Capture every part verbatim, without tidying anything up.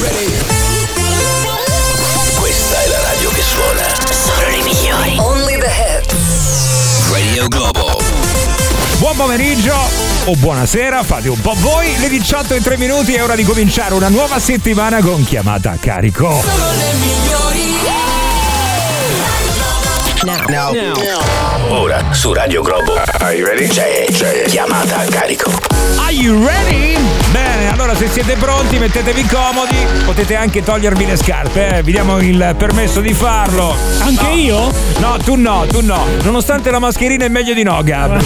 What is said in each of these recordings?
Questa è la radio che suona. Solo le migliori. Only the hits. Radio Globo. Buon pomeriggio o buonasera, fate un po' voi. Le diciotto e tre minuti, è ora di cominciare una nuova settimana con chiamata a carico. Solo le migliori. Now. Now. Now. Ora su Radio Globo. Are you ready? C'è, c'è chiamata a carico. Are you ready? Bene, allora se siete pronti mettetevi comodi. Potete anche togliervi le scarpe, eh? Vi diamo il permesso di farlo. Anche no. io? No, tu no, tu no. Nonostante la mascherina è meglio di no, Gab.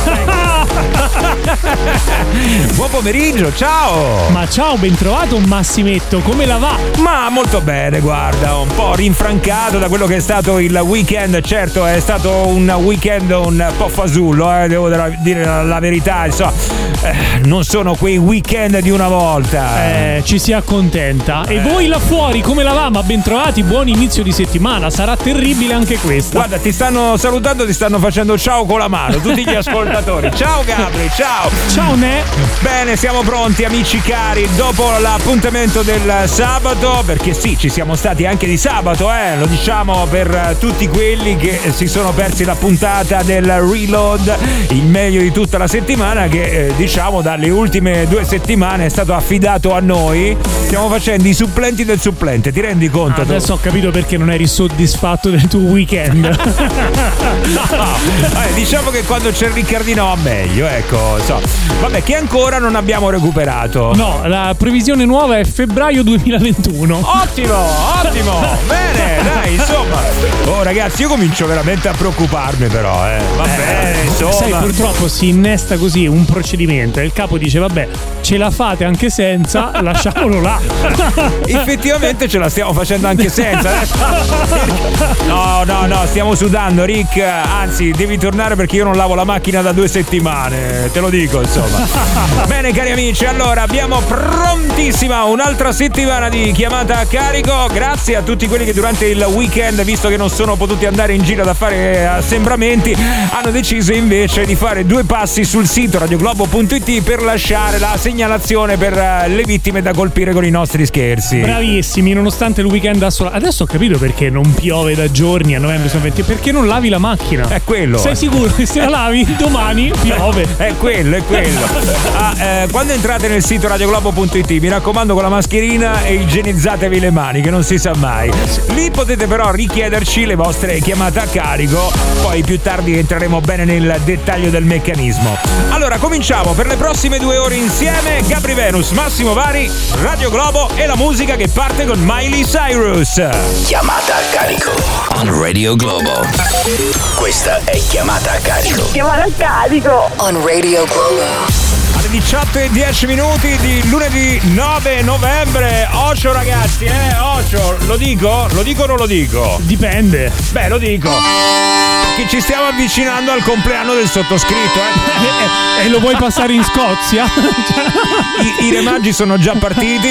Buon pomeriggio, ciao. Ma ciao, ben trovato Massimetto, come la va? Ma molto bene, guarda, un po' rinfrancato da quello che è stato il weekend. Certo, è stato un weekend un po' fasullo, eh, devo dire la, la verità, insomma, eh, non sono quei weekend di una volta. Eh, ci si accontenta. Eh. E voi là fuori, come la va? Ma ben trovati, buon inizio di settimana, sarà terribile anche questa. Guarda, ti stanno salutando, ti stanno facendo ciao con la mano, tutti gli ascoltatori. Ciao Gabri, ciao. Ciao Ne. Bene, siamo pronti amici cari, dopo l'appuntamento del sabato, perché sì, ci siamo stati anche di sabato, eh, lo diciamo per tutti quelli che si sono persi la puntata del Reload, il meglio di tutta la settimana che eh, diciamo dalle ultime due settimane è stato affidato a noi. Stiamo facendo i supplenti del supplente, ti rendi conto? Ah, adesso ho capito perché non eri soddisfatto del tuo weekend. No, eh, diciamo che quando c'è il Riccardino va meglio, ecco, so. Vabbè, che ancora non abbiamo recuperato. No, la previsione nuova è febbraio duemilaventuno. Ottimo, ottimo, bene, dai, insomma. Oh ragazzi, io comincio veramente a preoccuparmi però, eh. Va eh, bene, insomma. Sai, purtroppo si innesta così un procedimento e il capo dice vabbè, ce la fate anche senza, lasciamolo là. Effettivamente ce la stiamo facendo anche senza. No, no, no, stiamo sudando, Rick. Anzi, devi tornare perché io non lavo la macchina da due settimane, te lo dico, insomma. Bene, cari amici, allora abbiamo prontissima un'altra settimana di chiamata a carico. Grazie a tutti quelli che durante il weekend, visto che non sono potuti andare in giro da fare assembramenti, hanno deciso invece di fare due passi sul sito radioglobo punto it per lasciare la segnalazione per le vittime da colpire con i nostri scherzi. Bravissimi, nonostante il weekend assolo. Adesso ho capito perché non piove da giorni a novembre, sono venti, perché non lavi la macchina. È quello. Sei sicuro che se la lavi domani piove? È quello, è quello. Ah, eh, quando entrate nel sito radioglobo punto it, mi raccomando, con la mascherina e igienizzatevi le mani, che non si sa mai. Lì potete però richiederci le vostre chiamate a carico, poi più tardi entreremo bene nel dettaglio del meccanismo. Allora, cominciamo per le prossime due ore insieme. Gabri Venus, Massimo Vari, Radio Globo e la musica che parte con Miley Cyrus. Chiamata a carico on Radio Globo. Questa è chiamata a carico. Chiamata a carico on Radio Globo. Alle diciotto e dieci minuti di lunedì nove novembre. Ocio ragazzi, eh, ocio. Lo dico? Lo dico o non lo dico? Dipende. Beh, lo dico. Che ci stiamo avvicinando al compleanno del sottoscritto, eh? E, e lo vuoi passare in Scozia? I, I remaggi sono già partiti.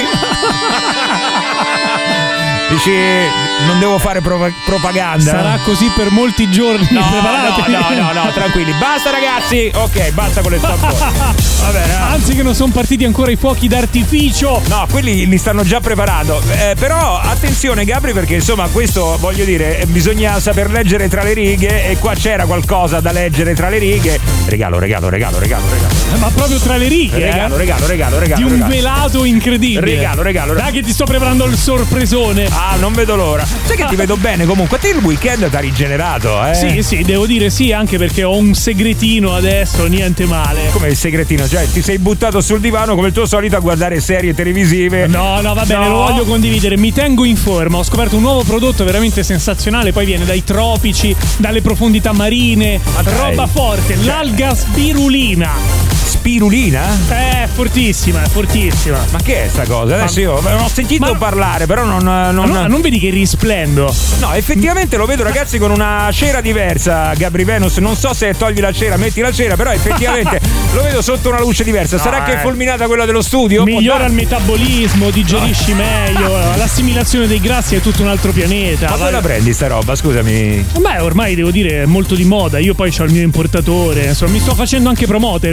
Dici, non devo fare pro- propaganda. Sarà così per molti giorni. No, preparatevi. no, no, no, no, tranquilli. Basta ragazzi. Ok, basta con le stampone. Va bene. Anzi che non sono partiti ancora i fuochi d'artificio. No, quelli li stanno già preparando. Eh, però attenzione Gabri, perché insomma questo, voglio dire, bisogna saper leggere tra le righe. E qua c'era qualcosa da leggere tra le righe. Regalo, regalo, regalo, regalo, regalo. Ma proprio tra le righe. Regalo, eh? regalo, regalo, regalo. Di un regalo. velato incredibile. Regalo, regalo, regalo. Dai che ti sto preparando il sorpresone. Ah, non vedo l'ora. Sai che ti vedo bene comunque. Te il weekend t'ha rigenerato, eh? Sì, sì, devo dire sì, anche perché ho un segretino adesso, niente male. Come il segretino? Cioè, ti sei buttato sul divano come il tuo solito a guardare serie televisive. No, no, va bene, No. lo voglio condividere. Mi tengo in forma. Ho scoperto un nuovo prodotto veramente sensazionale. Poi viene dai tropici, dalle profondità marine. Ma dai. Roba forte, Cioè. l'alga spirulina. Spirulina? Eh, fortissima, è fortissima. Ma che è sta cosa? Adesso Ma- io non ho sentito Ma- parlare, però non. non... No, non vedi che risplendo? No, effettivamente lo vedo ragazzi con una cera diversa, Gabri Venus. Non so se togli la cera, metti la cera, però effettivamente lo vedo sotto una luce diversa. Sarà No, che è eh. fulminata quella dello studio? Migliora Può il darsi. metabolismo, digerisci meglio, l'assimilazione dei grassi è tutto un altro pianeta. Ma dove la Vai- prendi sta roba? Scusami. Beh, ormai devo dire è molto di moda. Io poi ho il mio importatore, insomma, mi sto facendo anche promoter perché siccome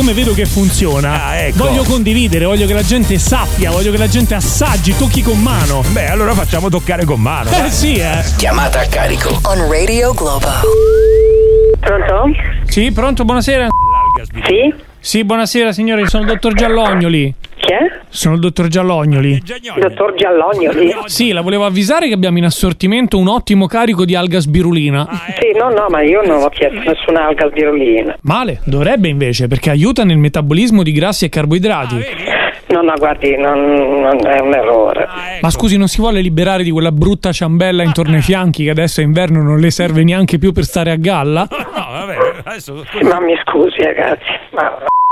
siccome vedo che funziona, ah, ecco. voglio condividere, voglio che la gente sappia, voglio che la gente assaggi, tocchi con mano. Beh, allora facciamo toccare con mano. Eh sì, eh. Chiamata a carico. On Radio Globo. Pronto? Sì, pronto, buonasera. Sì? Sì, buonasera signore, sono il dottor Giallognoli. Chi è? Sono il dottor Giallognoli. Dottor Giallognoli? Sì, la volevo avvisare che abbiamo in assortimento un ottimo carico di alga sbirulina. Sì, no, no, ma io non ho chiesto nessuna alga sbirulina. Male, dovrebbe invece, perché aiuta nel metabolismo di grassi e carboidrati. No, no, guardi, non, non è un errore. Ma scusi, non si vuole liberare di quella brutta ciambella intorno ai fianchi che adesso è inverno e non le serve neanche più per stare a galla? No, vabbè, adesso... Ma mi scusi, ragazzi, ma...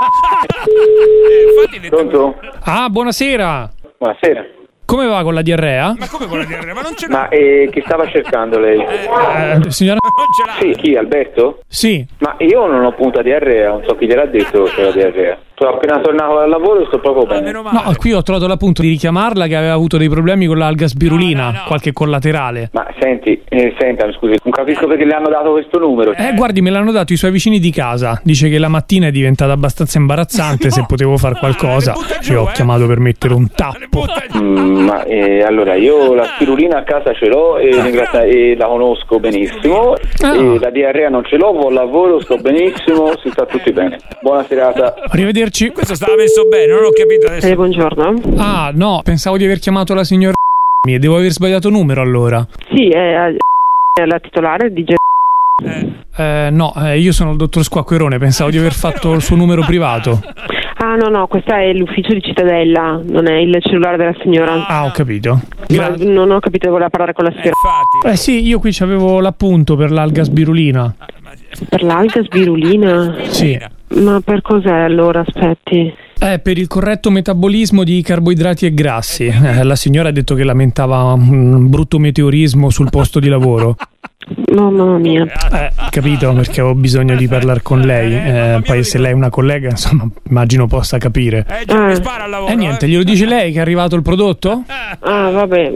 Pronto? Ah, buonasera. Buonasera. Come va con la diarrea? Ma come con la diarrea? Ma non ce l'ha? Ma eh, chi stava cercando lei? Eh, signora? Non ce l'ha? Sì, chi? Alberto? Sì. Ma io non ho punta diarrea, non so chi gliel'ha detto che c'è la diarrea. Sono appena tornato dal lavoro e sto proprio Ah, bene. meno male. No, qui ho trovato l'appunto di richiamarla che aveva avuto dei problemi con l'alga spirulina, No, no, no. qualche collaterale. Ma senti, eh, senta, scusi, non capisco perché le hanno dato questo numero. Eh, guardi, me l'hanno dato i suoi vicini di casa. Dice che la mattina è diventata abbastanza imbarazzante, se potevo fare qualcosa. le butta giù, E ho eh. chiamato per mettere un Le tappo. butta giù. Mm, ma eh, allora, io la spirulina a casa ce l'ho e, ringrazia- e la conosco benissimo. Ah. E la diarrea non ce l'ho, buon lavoro, sto benissimo, si sta tutti bene. Buona serata. Arrivederci. Questo stava messo bene, non ho capito adesso. Eh, buongiorno. Ah, no, pensavo di aver chiamato la signora e devo aver sbagliato numero allora. Sì, è, è la titolare di... Eh, no, eh, io sono il dottor Squacquerone, pensavo di aver fatto il suo numero privato. Ah, no, no, questo è l'ufficio di Cittadella, non è il cellulare della signora. Ah, ho capito. Ma non ho capito, voleva parlare con la Eh, signora. infatti. Eh sì, io qui c'avevo l'appunto per l'alga spirulina. Per l'alga sbirulina? Sì. Ma per cos'è allora, aspetti? Eh, per il corretto metabolismo di carboidrati e grassi. Eh, la signora ha detto che lamentava un brutto meteorismo sul posto di lavoro. No, mamma mia. Eh, capito, perché ho bisogno di parlare con lei. Eh, poi se lei è una collega, insomma, immagino possa capire. Eh, già mi Eh. spara al lavoro. E eh, niente, glielo dice lei che è arrivato il prodotto? Ah, vabbè.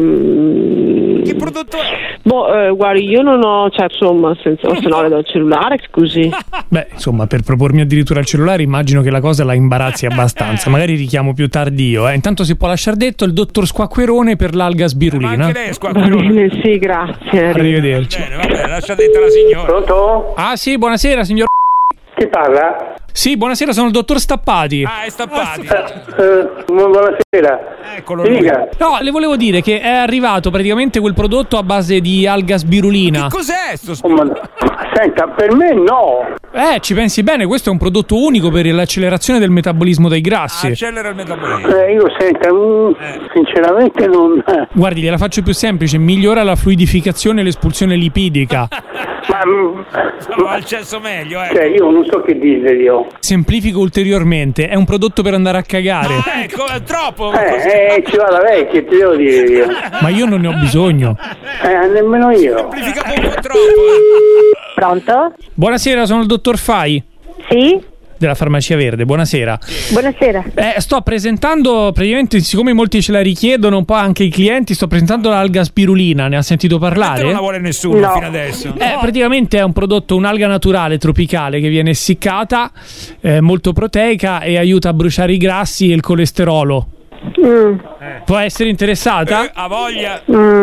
Ehm... Che prodotto è? Boh, eh, guardi, io non ho, cioè, insomma, senza, se no le do il cellulare, scusi. Beh, insomma, per propormi addirittura il cellulare immagino che la cosa la imbarazzi abbastanza. Magari richiamo più tardi io. Eh. Intanto si può lasciar detto il dottor Squacquerone per l'alga Ma sbirulina. anche lei è Va squacquerone. bene, sì, grazie. Arrivederci. Bene, vabbè, lascia dentro la signora. Pronto? Ah sì, buonasera signor. Chi parla? Sì, buonasera, sono il dottor Stappati. Ah, è stappati. Eh, buonasera. Eccolo lui. Dica. No, le volevo dire che è arrivato praticamente quel prodotto a base di alga spirulina. Cos'è sto sp- Oh, ma- Senta, per me no. Eh, ci pensi bene, questo è un prodotto unico per l'accelerazione del metabolismo dei grassi. Accelera il metabolismo. Eh, io senta, mm, sinceramente non... Guardi, gliela faccio più semplice, migliora la fluidificazione e l'espulsione lipidica. Ma, mm, Stavo al cesso meglio, eh. cioè, io non so che dire io. Semplifico ulteriormente, è un prodotto per andare a cagare. Ah, ecco, è troppo. Eh, eh, ci va la vecchia, ti devo dire io. Ma io non ne ho bisogno. Eh, nemmeno io. Semplificato un po' troppo. eh. Pronto? Buonasera, sono il dottor Fai Sì? della Farmacia Verde, buonasera. Buonasera. Eh, sto presentando, praticamente, siccome molti ce la richiedono, un po' anche i clienti, sto presentando l'alga spirulina, ne ha sentito Non parlare? la vuole nessuno No. fino adesso. Eh, praticamente è un prodotto, un'alga naturale tropicale che viene essiccata, eh, molto proteica e aiuta a bruciare i grassi e il colesterolo. Mm, Può essere interessata? Eh, ha voglia.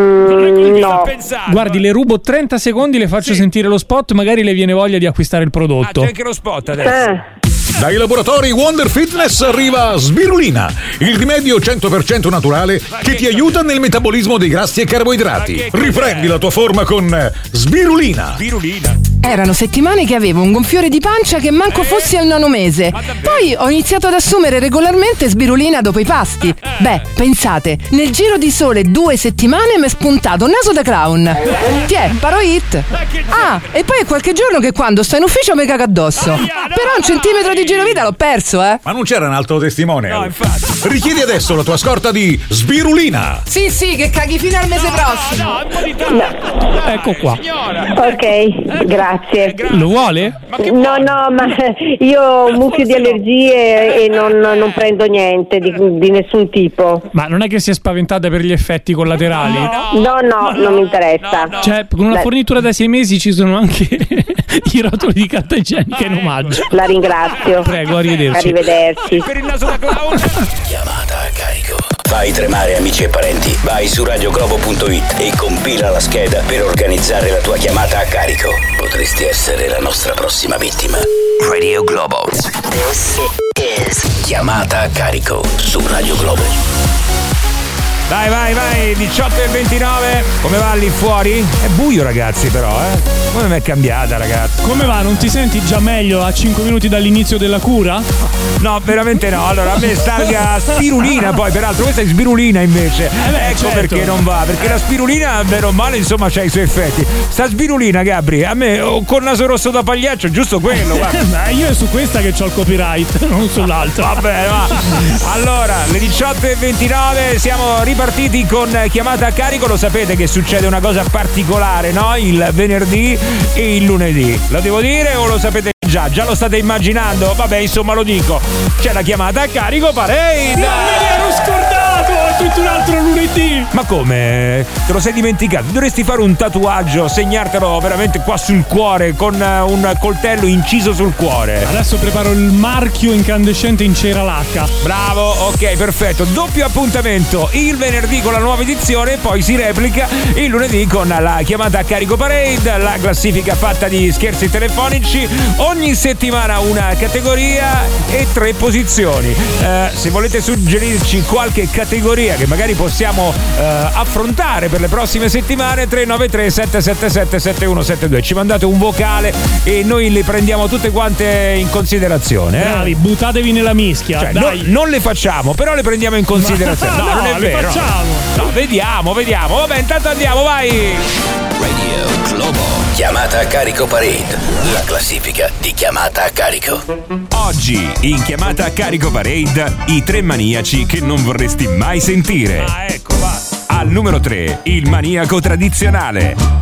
mm, Sta no. pensando. Guardi, le rubo trenta secondi, le faccio Sì. sentire lo spot, magari le viene voglia di acquistare il Ah, prodotto. c'è anche lo spot adesso. Eh, Dai laboratori Wonder Fitness arriva Sbirulina, il rimedio cento per cento naturale che ti aiuta nel metabolismo dei grassi e carboidrati. Ma che cos'è? Riprendi la tua forma con Sbirulina. Spirulina. Erano settimane che avevo un gonfiore di pancia che manco fossi al nono mese. Poi ho iniziato ad assumere regolarmente Sbirulina dopo i pasti. Beh, pensate, nel giro di sole due settimane mi è spuntato un naso da clown. Tiè, paro hit. Ah, e poi è qualche giorno che quando sto in ufficio mi caga addosso. Però un centimetro di girovita l'ho perso, eh. Ma non c'era un altro testimone? No, infatti. Richiedi adesso la tua scorta di Sbirulina. Sì, sì, che caghi fino al mese prossimo. No, un po' di tempo. Ecco qua. Signora. ok, grazie. grazie. Lo vuole? No, no, ma io ho un mucchio di allergie e non, non prendo niente di, di nessun tipo. Ma non è che si è spaventata per gli effetti collaterali? No, no, non mi interessa. Cioè, con una Dai. fornitura da sei mesi ci sono anche i rotoli di carta igienica in omaggio. La ringrazio. Prego, arrivederci. Arrivederci. Per il naso da clown. Chiamata a carico. Fai tremare amici e parenti. Vai su radioglobo punto it e compila la scheda per organizzare la tua chiamata a carico. Potresti essere la nostra prossima vittima. Radio Globo. This is Chiamata a carico su Radio Globo. Vai, vai, vai, diciotto e ventinove. Come va lì fuori? È buio, ragazzi, però, eh. Come mi è cambiata, ragazzi? Come va? Non ti senti già meglio a cinque minuti dall'inizio della cura? No, veramente no. Allora, a me starga spirulina, poi, peraltro, questa è spirulina invece. Eh beh, ecco certo. perché non va. Perché la spirulina, bene o male, insomma, c'ha i suoi effetti. Sta spirulina, Gabri, a me oh, col naso rosso da pagliaccio, giusto quello, guarda. Io è su questa che c'ho il copyright, non sull'altra. Vabbè, va. Allora, le diciotto e ventinove siamo ripartiti con chiamata a carico. Lo sapete che succede una cosa particolare, no? Il venerdì e il lunedì. Lo devo dire o lo sapete già? Già lo state immaginando? Vabbè, insomma, lo dico. C'è la chiamata a carico parade. Me ne ero scordato, è tutto un altro lunedì. Ma come? Te lo sei dimenticato? Dovresti fare un tatuaggio, segnartelo veramente qua sul cuore con un coltello inciso sul cuore. Adesso preparo il marchio incandescente in cera lacca. Bravo, ok, perfetto. Doppio appuntamento il venerdì con la nuova edizione, poi si replica il lunedì con la chiamata a carico parade, la classifica fatta di scherzi telefonici. Ogni settimana una categoria e tre posizioni. Eh, se volete suggerirci qualche categoria che magari possiamo eh, affrontare per le prossime settimane, tre nove tre sette sette sette sette uno sette due. Ci mandate un vocale e noi le prendiamo tutte quante in considerazione. Eh? Bravi, buttatevi nella mischia. Cioè, dai. no, non le facciamo, però le prendiamo in considerazione. No, No, non è le vero. facciamo. No, vediamo, vediamo. Vabbè, intanto andiamo, vai. Radio Globo. Chiamata a carico parade. La classifica di chiamata a carico. Oggi in chiamata a carico parade i tre maniaci che non vorresti mai sentire. Ah, ecco, va. Al numero tre il maniaco tradizionale.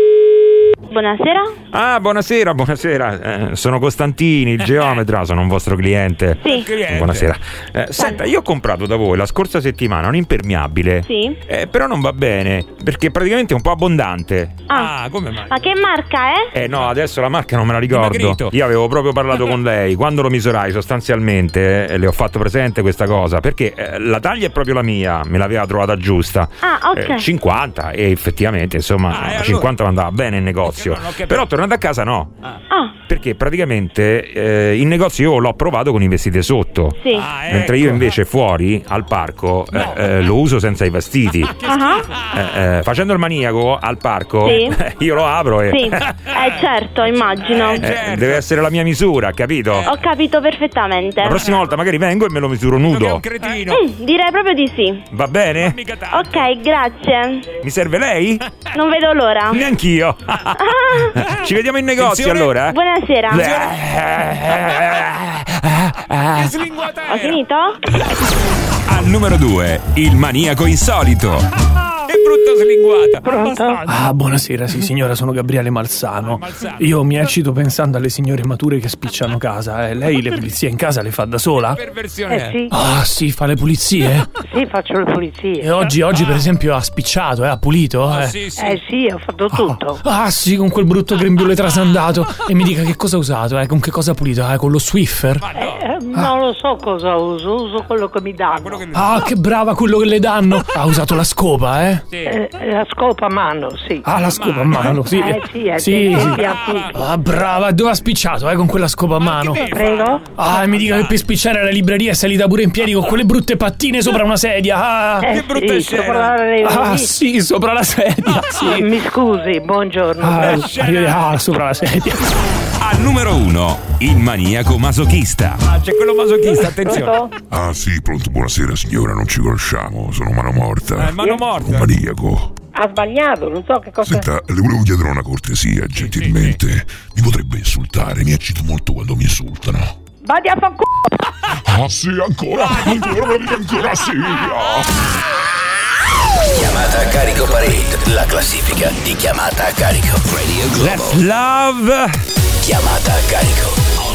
Buonasera. Ah, buonasera, buonasera. Eh, sono Costantini, il geometra, sono un vostro cliente. Sì. Buonasera. Eh, senta, io ho comprato da voi la scorsa settimana un impermeabile. Sì. Eh, però non va bene, perché praticamente è un po' abbondante. Ah, come mai? Ma che marca è? Eh no, adesso la marca non me la ricordo. Dimagrito. Io avevo proprio parlato con lei. Quando lo misurai sostanzialmente eh, le ho fatto presente questa cosa, perché eh, la taglia è proprio la mia, me l'aveva trovata giusta. Ah, ok. Eh, cinquanta e effettivamente insomma Ah, e allora? cinquanta andava bene in negozio. Ok, no, non ho capito. Però tornando a casa no. Ah, Perché praticamente eh, in negozio io l'ho provato con i vestiti sotto. sì. Ah, ecco. Mentre io invece fuori al parco eh, eh, lo uso senza i vestiti. Ah, Eh, eh, facendo il maniaco al parco Sì. eh, io lo apro e sì. Eh, certo, immagino. eh, deve essere la mia misura, capito? Ho capito perfettamente. La prossima volta magari vengo e me lo misuro Che è nudo. un cretino. Mm, direi proprio di sì. Va bene? Mica tanto. Ok, grazie. Mi serve lei? Non vedo l'ora. Neanch'io. Ci vediamo in negozio Attenzione. allora. Buonasera. Che slinguata Ho era? finito? Al numero due il maniaco insolito. Che brutta slinguata. Ah, buonasera, sì signora, sono Gabriele Malsano. Malsano. Io mi eccito pensando alle signore mature che spicciano casa. Eh. Lei le pulizie in casa le fa da sola? Perversione. Eh sì, Ah sì, fa le pulizie? sì, faccio le pulizie. E oggi, oggi per esempio ha spicciato, eh, ha pulito? Eh. Sì, sì. Eh sì, ho fatto tutto. Ah sì, con quel brutto grembiule trasandato. E mi dica che cosa ha usato, eh? Con che cosa ha pulito? Eh? Con lo Swiffer? Eh, non lo so cosa uso, uso quello che mi danno. Quello che- Ah, che brava quello che le danno. Ha usato la scopa, eh? Sì. Eh, la scopa a mano, sì. Ah, la scopa a mano, sì. Eh sì, è sì, che sì. abbia tutto. Ah, brava, dove ha spicciato, eh, con quella scopa a mano? Prego? Ah, e mi dica che per spicciare alla libreria è salita pure in piedi con quelle brutte pattine sopra una sedia. Ah, Eh brutta sì, scena. sopra la- ah sì, sopra la sedia, Ah, sì. mi scusi, buongiorno. Ah, ah, sopra la sedia. Al numero uno il maniaco masochista. Ah, c'è quello masochista, attenzione. Ah sì, pronto, buonasera signora, non ci conosciamo, sono Mano Morta. Eh, mano Un morta. maniaco. Ha sbagliato, non so che cosa... Senta, le volevo chiedere una cortesia, gentilmente. Mi potrebbe insultare, mi eccito molto quando mi insultano. Vadi a fanculo! Ah sì, ancora, ancora, me lo dica ancora sì. Ah. Chiamata a carico Parade, la classifica di chiamata a carico. Radio Globo. Let's love. Chiamata a carico.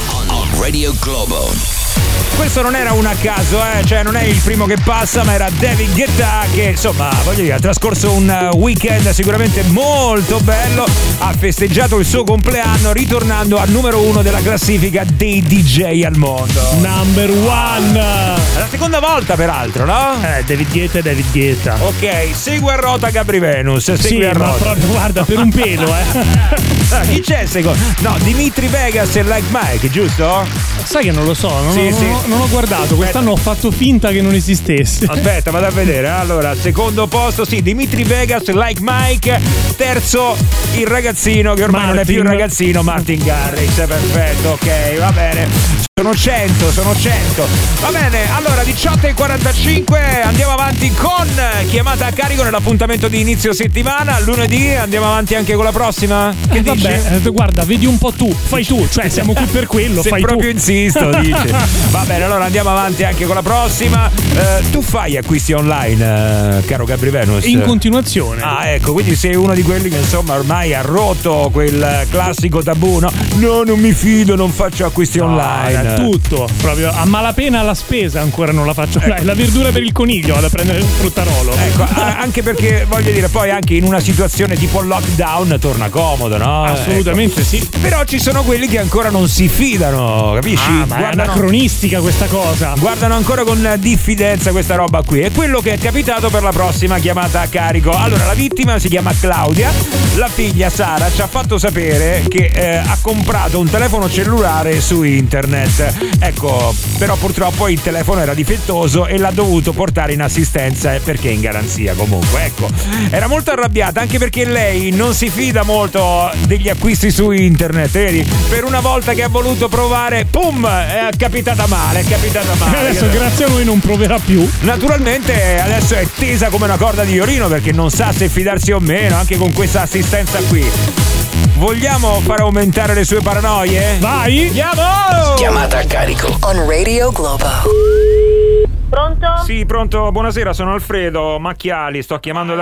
Radio Globo. Questo non era un a caso, eh? Cioè non è il primo che passa, ma era David Guetta che, insomma, voglio dire, ha trascorso un weekend sicuramente molto bello, ha festeggiato il suo compleanno ritornando al numero uno della classifica dei D J al mondo. Number one! È la seconda volta peraltro, no? Eh, David Guetta e David Guetta. Ok, segue a rota Gabri Venus, segui sì, a ma rota. proprio, guarda, per un pelo, eh. Chi c'è secondo? No, Dimitri Vegas e Like Mike, giusto? Sai che non lo so, non, sì, non, sì. non, non ho guardato, quest'anno ho fatto finta che non esistesse. Aspetta, vado a vedere. Allora, secondo posto, sì, Dimitri Vegas, Like Mike. Terzo, il ragazzino, che ormai Martin. non è più un ragazzino, Martin Garrix. Perfetto, ok, va bene. Sono cento, sono cento. Va bene, allora diciotto e quarantacinque, andiamo avanti con chiamata a carico nell'appuntamento di inizio settimana. Lunedì andiamo avanti anche con la prossima? Che eh, dici? Vabbè, eh, guarda, vedi un po' tu, fai tu, cioè siamo qui per quello, Se fai proprio tu. insisto, dice. Va bene, allora andiamo avanti anche con la prossima. Eh, tu fai acquisti online, eh, caro Gabri Venus? In continuazione. Ah, ecco, quindi sei uno di quelli che insomma ormai ha rotto quel classico tabù, no? No, non mi fido, non faccio acquisti No, online. è tutto, proprio a malapena la spesa ancora non la faccio. Ecco. Dai, la verdura per il coniglio, vado a prendere il fruttarolo. Ecco, a- anche perché voglio dire, poi anche in una situazione tipo lockdown torna comodo, no? Assolutamente Ecco. sì. Però ci sono quelli che ancora non si fidano, capisci? Ah, ma è anacronistica questa cosa. Guardano ancora con diffidenza questa roba qui. È quello che è capitato per la prossima chiamata a carico. Allora, la vittima si chiama Claudia. La figlia Sara ci ha fatto sapere che eh, ha comprato un telefono cellulare su internet. Ecco, però purtroppo il telefono era difettoso e l'ha dovuto portare in assistenza perché è in garanzia comunque. Ecco, era molto arrabbiata anche perché lei non si fida molto degli acquisti su internet. Vedi? Per una volta che ha voluto provare, pum, è capitata male, è capitata male. Adesso grazie a noi non proverà più. Naturalmente adesso è tesa come una corda di Iorino perché non sa se fidarsi o meno anche con questa assistenza qui. Vogliamo far aumentare le sue paranoie? Vai! Andiamo! Chiamata a carico. On Radio Globo. Pronto? Sì, pronto, buonasera, sono Alfredo Macchiali, sto chiamando da...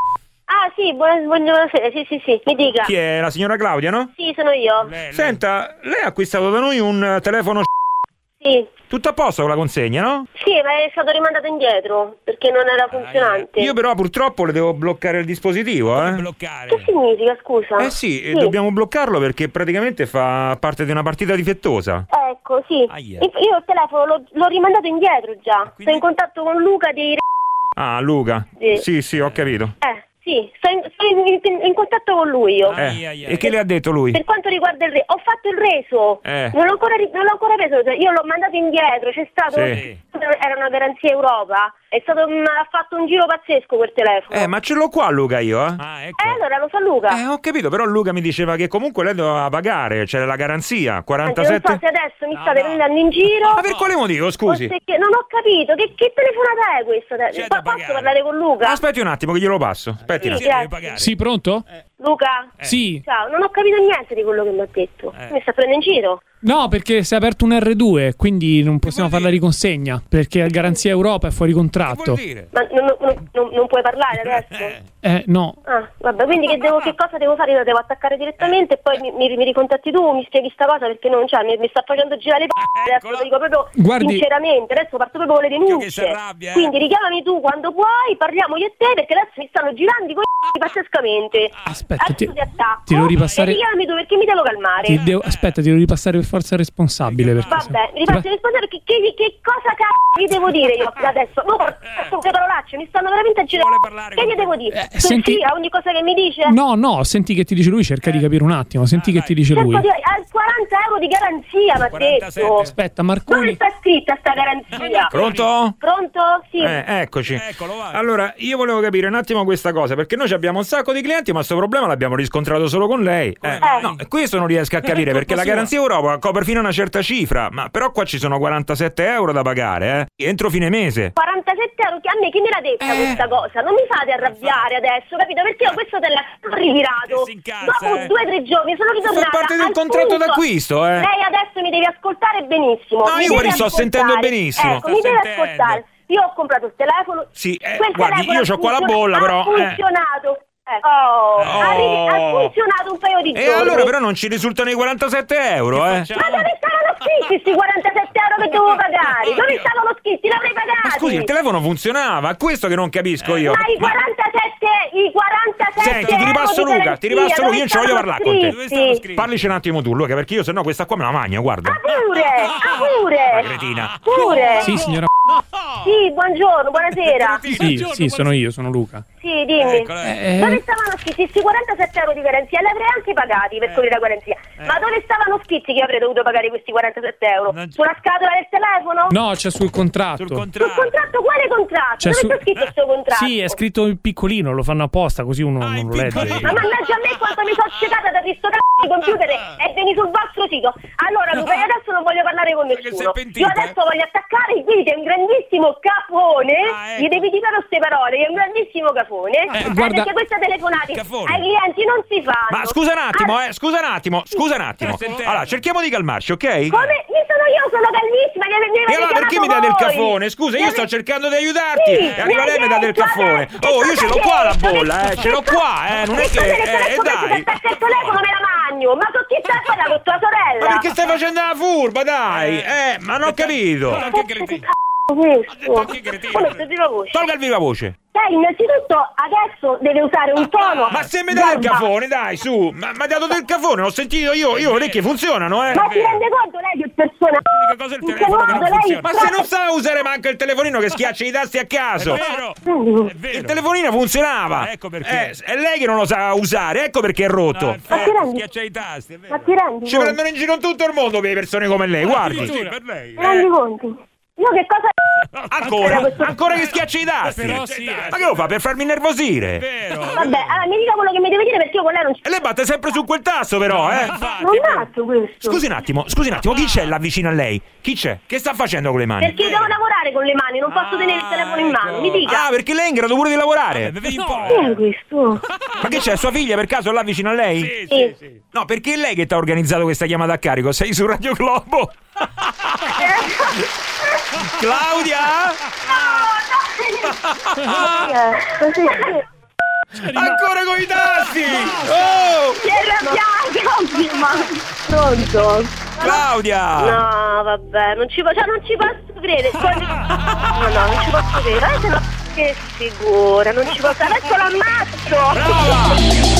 Ah sì, buona- buonasera, sì sì sì, mi dica. Chi è? La signora Claudia, no? Sì, sono io. Senta, lei ha acquistato da noi un eh, telefono... Sì. Tutto a posto con la consegna, no? Sì, ma è stato rimandato indietro perché non era funzionante. Io però purtroppo le devo bloccare il dispositivo, eh? Bloccare? Che significa, scusa? Eh sì, e dobbiamo bloccarlo perché praticamente fa parte di una partita difettosa. Ecco, sì. Aia. Io il telefono l'ho, l'ho rimandato indietro già. Sto in contatto con Luca di... Ah, Luca. Sì. Sì, sì, ho capito. Eh, sì, sto in, sto in, in- in contatto con lui io. Eh, e che le ha detto lui? Per quanto riguarda il reso, ho fatto il reso. Eh. Non l'ho ancora, ri- non l'ho ancora preso, cioè, io l'ho mandato indietro, c'è stato... Sì. Era una garanzia Europa. È stato, mm, ha fatto un giro pazzesco quel telefono. Eh, ma ce l'ho qua Luca io, eh? Eh, allora lo fa Luca. Eh, ho capito, però Luca mi diceva che comunque lei doveva pagare, c'era la garanzia, Anzi, quarantasette... non so se adesso mi state prendendo in giro. Ma per quale motivo, scusi? O se che- non ho capito, che, che telefonata è questa? Po- posso parlare con Luca? Aspetti un attimo che glielo passo, aspetti un Sì, attimo. grazie. Sì, pronto? Luca? Sì. Ciao, non ho capito niente di quello che mi ha detto. Mi sta prendendo in giro. No, perché si è aperto un erre due, quindi non possiamo fare la riconsegna, perché è garanzia Europa, è fuori contratto. Ma non, non- non- non puoi parlare adesso? Eh, no. Ah, vabbè, quindi che, devo, che cosa devo fare? Io la devo attaccare direttamente e poi mi, mi, mi ricontatti tu, mi spieghi sta cosa perché non, cioè, mi, mi sta facendo girare le palle, adesso lo dico proprio Guardi- sinceramente, adesso parto proprio con le denunce. Quindi richiamami tu quando puoi, parliamo io e te perché adesso mi stanno girando i coglioni pazzescamente. Aspetta, ti, Adesso ti attacco. ti devo ripassare. E richiamami tu perché mi devo calmare. Ti devo- aspetta, ti devo ripassare per forza il responsabile. Perché se- Vabbè, mi faccio rispondere che, che, che cosa cazzo gli devo dire io adesso? No, sono che parolacce, mi stanno veramente a girare. Che gli devo dire? Eh, senti- Sì, a ogni cosa che mi dice? No, no, senti che ti dice lui, cerca di capire un attimo, senti che ti dice lui. Cerco di- ha quaranta euro di garanzia, mi ha detto. Aspetta, Dove Marconi. sta scritta sta garanzia? Pronto? Pronto? Sì. Eh, eccoci. Allora, io volevo capire un attimo questa cosa, perché noi abbiamo un sacco di clienti, ma questo problema l'abbiamo riscontrato solo con lei. Eh, no, questo non riesco a capire, perché la garanzia Europa copre fino a una certa cifra, ma però qua ci sono quarantasette euro da pagare, eh, entro fine mese. quarantasette euro, che a me chi me l'ha detta questa cosa? Non mi fate arrabbiare adesso, capito? Perché io questo te l'ho ritirato. Dopo eh. due o tre giorni sono ritornata. Fa parte del al contratto punto- d'acquisto, eh. Lei adesso mi devi ascoltare benissimo. No, Mi io devi mi sto ascoltare. sentendo benissimo. Ecco, Sto mi devi sentendo. ascoltare. io ho comprato il telefono. Sì, eh, quel guardi, telefono io c'ho qua la funziona- bolla, però, Ha funzionato. Eh. Oh, Oh. arri- ha funzionato un paio di E giorni. allora però non ci risultano i quarantasette euro, eh. Ma dove stavano scritti questi quarantasette euro che dovevo pagare? Dove stavano scritti? L'avrei pagati. Ma scusi, il telefono funzionava, è questo che non capisco io. Ma i quarantasette, i quarantasette Senti, ti ripasso euro di Luca, ti ripasso garanzia, Luca, io non ci voglio dove parlare con te. stavano scritti? Parlici un attimo tu, Luca, perché io sennò questa qua me la magno, guarda. Ah pure, ah pure. Cretina. Pure. Sì, signora. Sì, buongiorno, buonasera. Sì, sì, sono io, sono Luca. Sì, dimmi. Eh, Dove stavano scritti questi quarantasette euro di garanzia? Li avrei anche pagati per coprire la garanzia. Ma dove stavano scritti che avrei dovuto pagare questi quarantasette euro? Sulla scatola del telefono? No, c'è sul contratto. Sul contratto? Quale contratto? C'è Dove su- sta scritto questo contratto? Sì, è scritto in piccolino, lo fanno apposta così uno non lo legge. Ma mannaggia a me quanto mi sono accecata da questo c***o di computer e veni sul vostro sito. Allora Luca, io adesso non voglio parlare con nessuno. Io adesso voglio attaccare qui, c'è un grandissimo cafone. Gli devi dire queste parole, è un grandissimo cafone. Eh, guarda- perché queste telefonate Cafone. ai clienti non si fanno. Ma scusa un attimo, Ah, eh, scusa un attimo, scusa un attimo. Allora, cerchiamo di calmarci, ok? Come? Io sono io, sono calmissima. Mi avete E allora perché mi dà del cafone? Scusa, io sto cercando di aiutarti. E arriva lei e mi dà del caffone. Oh, io ce l'ho qua la bolla, eh, ce l'ho qua, eh, non è che... Eh, dai. Attacca il telefono me la magno. Ma con chi stai a parlare con tua sorella? Ma perché stai facendo la furba, dai? Eh, ma non ho capito. Questo. Come se viva voce. Tolga il viva voce. Lei innanzitutto adesso deve usare un tono. Ma se mi dai il garba. cafone, dai, su. Ma mi ha dato del cafone, l'ho sentito io. Io le orecchie funzionano, eh. Ma si rende conto lei che persona? L'unica cosa è il telefono che non funziona. Ma se non sa usare manco il telefonino che schiaccia i tasti a caso. Il telefonino funzionava. Ecco perché. È lei che non lo sa usare, ecco perché è rotto. Ma ti rendi? Schiaccia i tasti, è vero. Ma ti rendi? Ci prendono in giro in tutto il mondo per persone come lei, guardi. Per lei. Ti rendi conto? Io che cosa... Ancora? Ancora che schiaccia i tasti? Però sì, Ma che lo fa? Per farmi innervosire? Vabbè, allora mi dica quello che mi deve dire perché io con lei non ci... E lei batte sempre su quel tasto però, eh? Non batto questo. Scusi un attimo, scusi un attimo, chi c'è là vicino a lei? Chi c'è? Che sta facendo con le mani? Perché devo lavorare con le mani, non posso tenere il telefono in mano, mi dica. Ah, perché lei è in grado pure di lavorare? Chi è questo? Ma che c'è? Sua figlia per caso là vicino a lei? Sì, sì, sì. No, perché è lei che ti ha organizzato questa chiamata a carico? Sei su Radio Globo? Claudia? Ancora con i tasti! Oh! Si è arrabbiato, ma... Pronto? Claudia! No, vabbè, non ci, cioè, non ci posso credere. Quando... No, no, non ci posso credere. Adesso no... Che figura, non ci posso... Adesso l'ammazzo!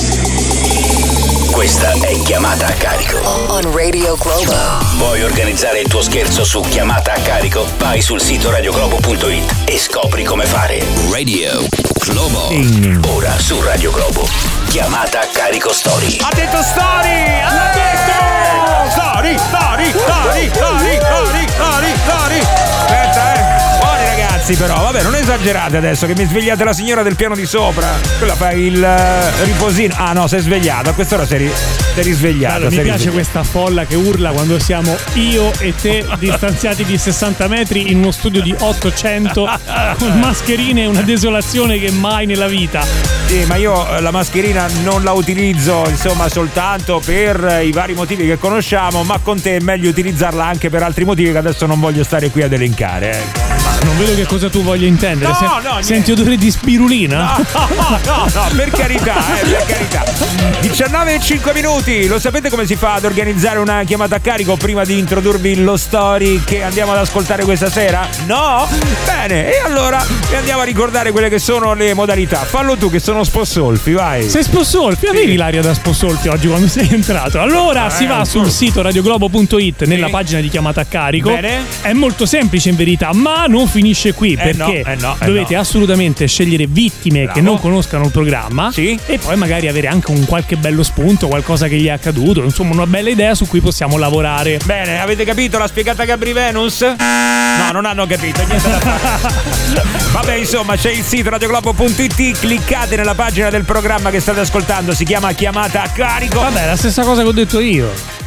Questa è Chiamata a Carico. On Radio Globo. Vuoi organizzare il tuo scherzo su Chiamata a Carico? Vai sul sito radioglobo punto it e scopri come fare. Radio Globo. Ora su Radio Globo. Chiamata a Carico Story. Ha detto story! Ha detto! Story, story, story, story, story, story, story. Aspetta, eh. Buoni ragazzi però, vabbè, non esagerate adesso che mi svegliate la signora del piano di sopra. Quella fa il uh, riposino. Ah no, si è svegliata, a quest'ora sei, ri- sei risvegliata. Allora, mi sei piace risvegliata. questa folla che urla quando siamo io e te distanziati di sessanta metri in uno studio di ottocento con mascherine e una desolazione che mai nella vita. Sì, ma io eh, la mascherina non la utilizzo, insomma, soltanto per eh, i vari motivi che conosciamo, ma con te è meglio utilizzarla anche per altri motivi che adesso non voglio stare qui ad elencare. Eh. Non vedo che cosa tu voglia intendere. No, Se- no, niente. senti odore di spirulina? No, no, no, no, per carità, eh, per carità. diciannove e cinque minuti. Lo sapete come si fa ad organizzare una chiamata a carico prima di introdurvi lo story che andiamo ad ascoltare questa sera? No? Bene, e allora vi andiamo a ricordare quelle che sono le modalità. Fallo tu che sono Spossolfi, vai. Sei Spossolfi? Avevi l'aria da Spossolfi oggi quando sei entrato. Allora Eh, si va un sul po'. sito radioglobo punto it nella pagina di chiamata a carico. Bene. È molto semplice in verità, ma non finisce qui Eh perché no, eh no, eh dovete no. assolutamente scegliere vittime Bravo. che non conoscano il programma e poi magari avere anche un qualche bello spunto, qualcosa che gli è accaduto, insomma una bella idea su cui possiamo lavorare. Bene, avete capito? L'ha spiegata Gabri Venus? No, non hanno capito, niente da fare. Vabbè, insomma, c'è il sito radioglobo punto it, cliccate nella pagina del programma che state ascoltando, si chiama Chiamata a Carico. Vabbè, la stessa cosa che ho detto io.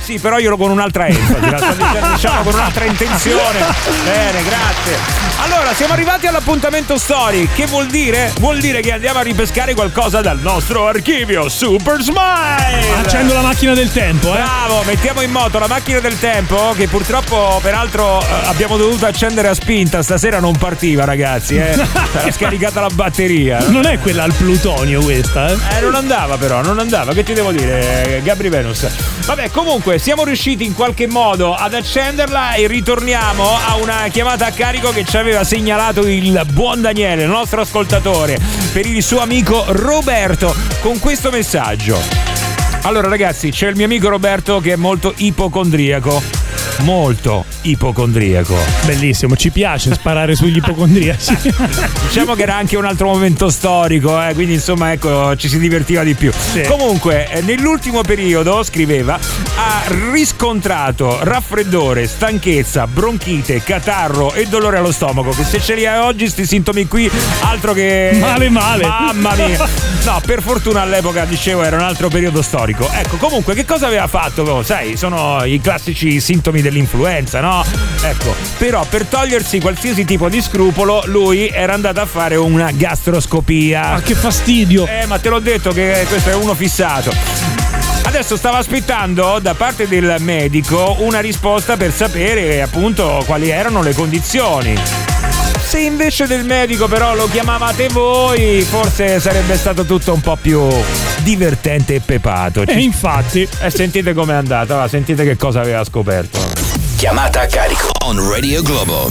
Sì, però io lo con un'altra enfasi, la sto dicendo, diciamo con un'altra intenzione. Bene, grazie. Allora, siamo arrivati all'appuntamento story. Che vuol dire? Vuol dire che andiamo a ripescare qualcosa dal nostro archivio Super Smile. Accendo la macchina del tempo, eh. Bravo, mettiamo in moto la macchina del tempo, che purtroppo peraltro abbiamo dovuto accendere a spinta. Stasera non partiva, ragazzi, eh. Era scaricata la batteria. Non è quella al plutonio questa, eh? Eh, non andava però, non andava. Che ti devo dire, Gabri Venus? Vabbè, comunque siamo riusciti in qualche modo ad accenderla e ritorniamo a una chiamata a carico che ci aveva segnalato il buon Daniele, il nostro ascoltatore, per il suo amico Roberto, con questo messaggio. Allora ragazzi, c'è il mio amico Roberto che è molto ipocondriaco. Molto ipocondriaco. Bellissimo, ci piace sparare sugli ipocondriaci. Diciamo che era anche un altro momento storico, eh, quindi insomma ecco ci si divertiva di più. Sì. Comunque eh, nell'ultimo periodo, scriveva, ha riscontrato raffreddore, stanchezza, bronchite, catarro e dolore allo stomaco, che se ce li hai oggi sti sintomi qui, altro che male male. Mamma mia. No, per fortuna all'epoca, dicevo, era un altro periodo storico. Ecco, comunque che cosa aveva fatto? Oh, sai, sono i classici sintomi dell'influenza, no? Ecco, però per togliersi qualsiasi tipo di scrupolo lui era andato a fare una gastroscopia. Ma che fastidio! Eh, ma te l'ho detto che questo è uno fissato. Adesso stava aspettando da parte del medico una risposta per sapere appunto quali erano le condizioni. Se invece del medico però lo chiamavate voi, forse sarebbe stato tutto un po' più divertente e pepato. E infatti. E sentite com'è andata, va, sentite che cosa aveva scoperto. Chiamata a carico on Radio Globo.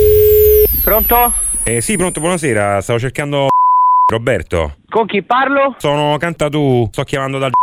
Pronto? Eh sì, pronto, buonasera. Stavo cercando Roberto. Con chi parlo? Sono Cantatù, sto chiamando dal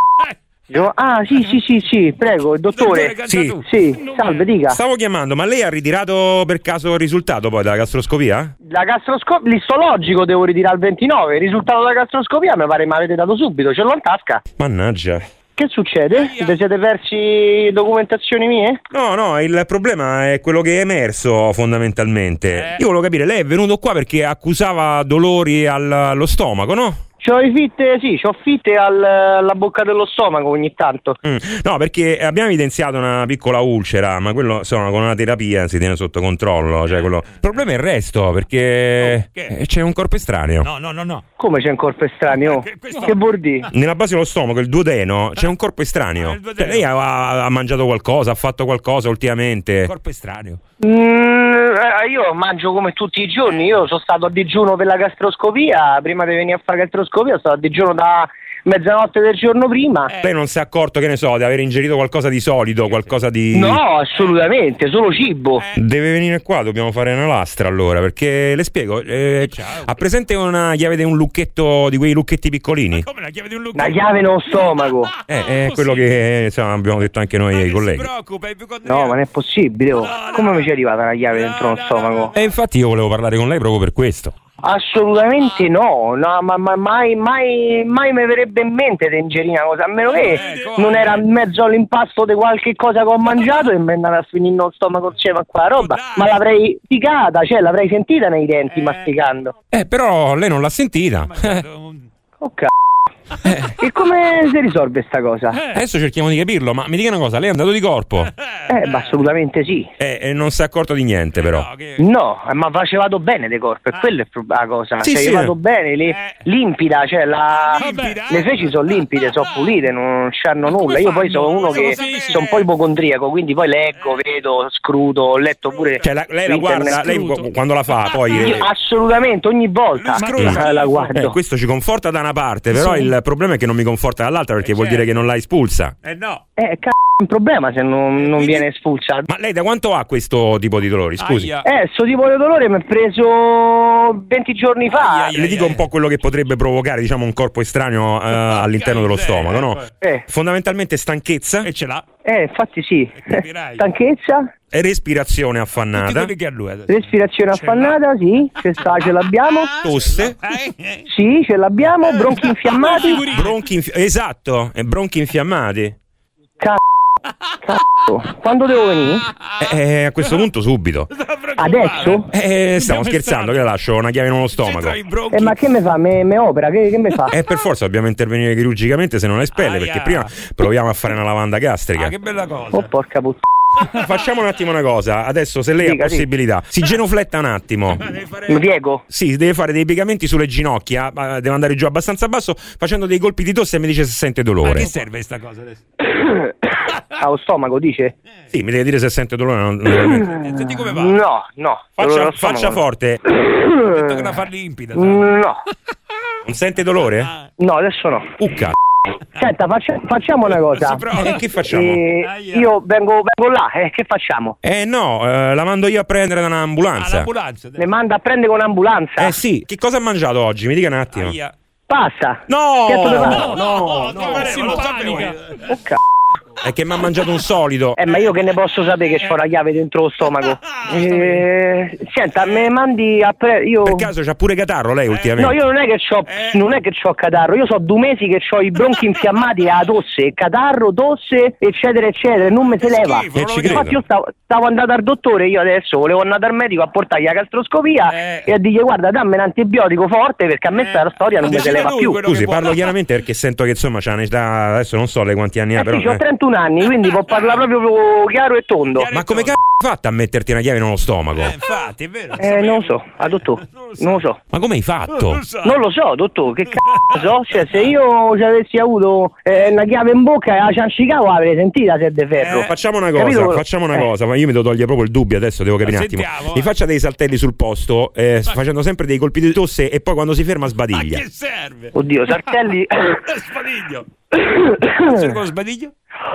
Io? Ah, sì, sì, sì, sì, prego, il dottore. Sì, sì, salve, dica. Stavo chiamando, ma lei ha ritirato per caso il risultato poi dalla gastroscopia? La gastroscopia, l'istologico devo ritirare al ventinove, il risultato della gastroscopia mi pare mi avete dato subito, ce l'ho in tasca. Mannaggia. Che succede? Vi siete persi documentazioni mie? No, no, il problema è quello che è emerso fondamentalmente. Eh. Io volevo capire, lei è venuto qua perché accusava dolori al, allo stomaco, no? C'ho i fitte, sì, c'ho fitte al, alla bocca dello stomaco ogni tanto. Mm. No, perché abbiamo evidenziato una piccola ulcera, ma quello insomma con una terapia si tiene sotto controllo. Cioè quello... Il problema è il resto, perché oh, c'è un corpo estraneo. No, no, no, no. Come c'è un corpo estraneo? Che, questo... che vuol dire? Nella base dello stomaco, il duodeno, c'è un corpo estraneo. Cioè, lei ha, ha mangiato qualcosa, ha fatto qualcosa ultimamente. Un corpo estraneo. Mm, io mangio come tutti i giorni. Io sono stato a digiuno per la gastroscopia. Prima di venire a fare la gastroscopia, sono stato a digiuno da mezzanotte del giorno prima. Eh. Lei non si è accorto, che ne so, di aver ingerito qualcosa di solido, qualcosa di... No, assolutamente, solo cibo. Eh. Deve venire qua, dobbiamo fare una lastra allora, perché le spiego, eh, ha presente una chiave di un lucchetto, di quei lucchetti piccolini? Ma come la chiave di un lucchetto? La chiave nello stomaco. Eh, è quello che insomma, abbiamo detto anche noi ai colleghi. Non si preoccupa, è più no, ma non è possibile, oh. No, no. Come mi ci è arrivata una chiave no, dentro lo no, stomaco? No. E infatti io volevo parlare con lei proprio per questo. Assolutamente no, no, ma, ma mai, mai, mai mi verrebbe in mente di ingerire una cosa, a meno che non era in mezzo all'impasto di qualche cosa che ho mangiato e mi è andata a finire nello stomaco insieme a quella roba, ma l'avrei picata, cioè l'avrei sentita nei denti masticando. Eh, però lei non l'ha sentita. Oh c***o. E come si risolve sta cosa? Adesso cerchiamo di capirlo, ma mi dica una cosa, lei è andato di corpo? Eh, ma assolutamente sì. Eh, e non si è accorto di niente però? No, ma facevato bene di corpo, e quella è la cosa. Sì, cioè, sì. io vado bene, le, limpida, cioè la, limpida, le feci sono limpide, sono pulite, non c'hanno nulla. Io poi sono uno che sono un po' ipocondriaco, quindi poi leggo, vedo, scruto, ho letto pure. Cioè la, lei la guarda, lei quando la fa poi? Io, assolutamente, ogni volta la, la guardo. Eh, questo ci conforta da una parte, però sì. Il problema è che non mi conforta dall'altra, perché eh, vuol certo. dire che non la espulsa. Eh no. Eh, c***o, è un problema se non, non Quindi... viene espulsa. Ma lei da quanto ha questo tipo di dolori, scusi? Aia. Eh, questo tipo di dolore mi ha preso venti giorni fa. Aia, Le dico aia. un po' quello che potrebbe provocare, diciamo, un corpo estraneo uh, all'interno dello stomaco, no? Eh. Fondamentalmente stanchezza. E ce l'ha. Eh, infatti sì. Stanchezza. E respirazione affannata. Respirazione affannata, sì, ce, sta, ce l'abbiamo. Tosse. Sì, ce l'abbiamo. Bronchi infiammati. Bronchi infi- esatto, bronchi infiammati. C***o. Cazzo, quando devo venire? Eh, a questo punto subito. Adesso? Eh, stiamo scherzando, che le lascio una chiave nello stomaco. Eh, ma che mi fa? Me, me opera? Che, che mi fa? Eh, per forza dobbiamo intervenire chirurgicamente se non le spelle, perché prima proviamo a fare una lavanda gastrica. Ah, che bella cosa. Oh, porca puttana. Facciamo un attimo una cosa, adesso se lei Dica, ha possibilità, si genufletta un attimo. Mi piego? Sì, deve fare dei piegamenti sulle ginocchia, ma deve andare giù abbastanza basso, facendo dei colpi di tosse e mi dice se sente dolore. Ma che serve sta cosa adesso? Allo stomaco, dice? Sì, mi deve dire se sente dolore. Non, non... Senti come va? No, no. Faccia, faccia forte. Ho detto che la fa limpida. No. Non sente dolore? No, adesso no. Ucca. Senta, faccia, facciamo una cosa. Eh, che facciamo? Eh, io vengo, vengo là, eh, che facciamo? Eh no, eh, la mando io a prendere da un'ambulanza. L'ambulanza. Mi manda a prendere con un'ambulanza? Eh sì, che cosa ha mangiato oggi? Mi dica un attimo. Aia. Passa. No! Piatto di pasta. No, no, no, no, panica. Oh, c***o. È che mi ha mangiato un solido. Eh, ma io che ne posso sapere che c'ho la chiave dentro lo stomaco? Eh, senta, me mandi a pre... io... Per caso c'ha pure catarro lei ultimamente? No, io non è che c'ho, non è che c'ho catarro, io so due mesi che c'ho i bronchi infiammati e la tosse, catarro, tosse, eccetera, eccetera, non mi si leva. Eh, ci Infatti credo. io stavo, stavo andando al dottore, io adesso volevo andare al medico a portargli la gastroscopia Eh. e a dirgli guarda dammi un antibiotico forte perché a me sta storia non mi si Decida leva lui più. quello Scusi, che può. parlo chiaramente perché sento che insomma c'ha un'età, adesso non so lei quanti anni ha, Eh però. sì, ho eh. trentuno anni, quindi può parlare proprio chiaro e tondo. Ma come cazzo hai fatto a metterti una chiave nello stomaco? Eh, infatti, è vero. Eh, non lo so, a dottore, non lo so. Ma come hai fatto? Non lo so, dottore, che cazzo so? Cioè, se io ci avessi avuto eh, una chiave in bocca e la ciancicavo l'avrei sentita se è de ferro. Eh, facciamo una cosa, Capito? facciamo una Eh. cosa, ma io mi devo togliere proprio il dubbio adesso, devo capire un attimo. Sentiamo, Mi eh. faccia dei saltelli sul posto, eh, facendo sempre dei colpi di tosse e poi quando si ferma sbadiglia. Che serve? Oddio, Sartelli. Sbadiglio. Sei con lo sbadiglio?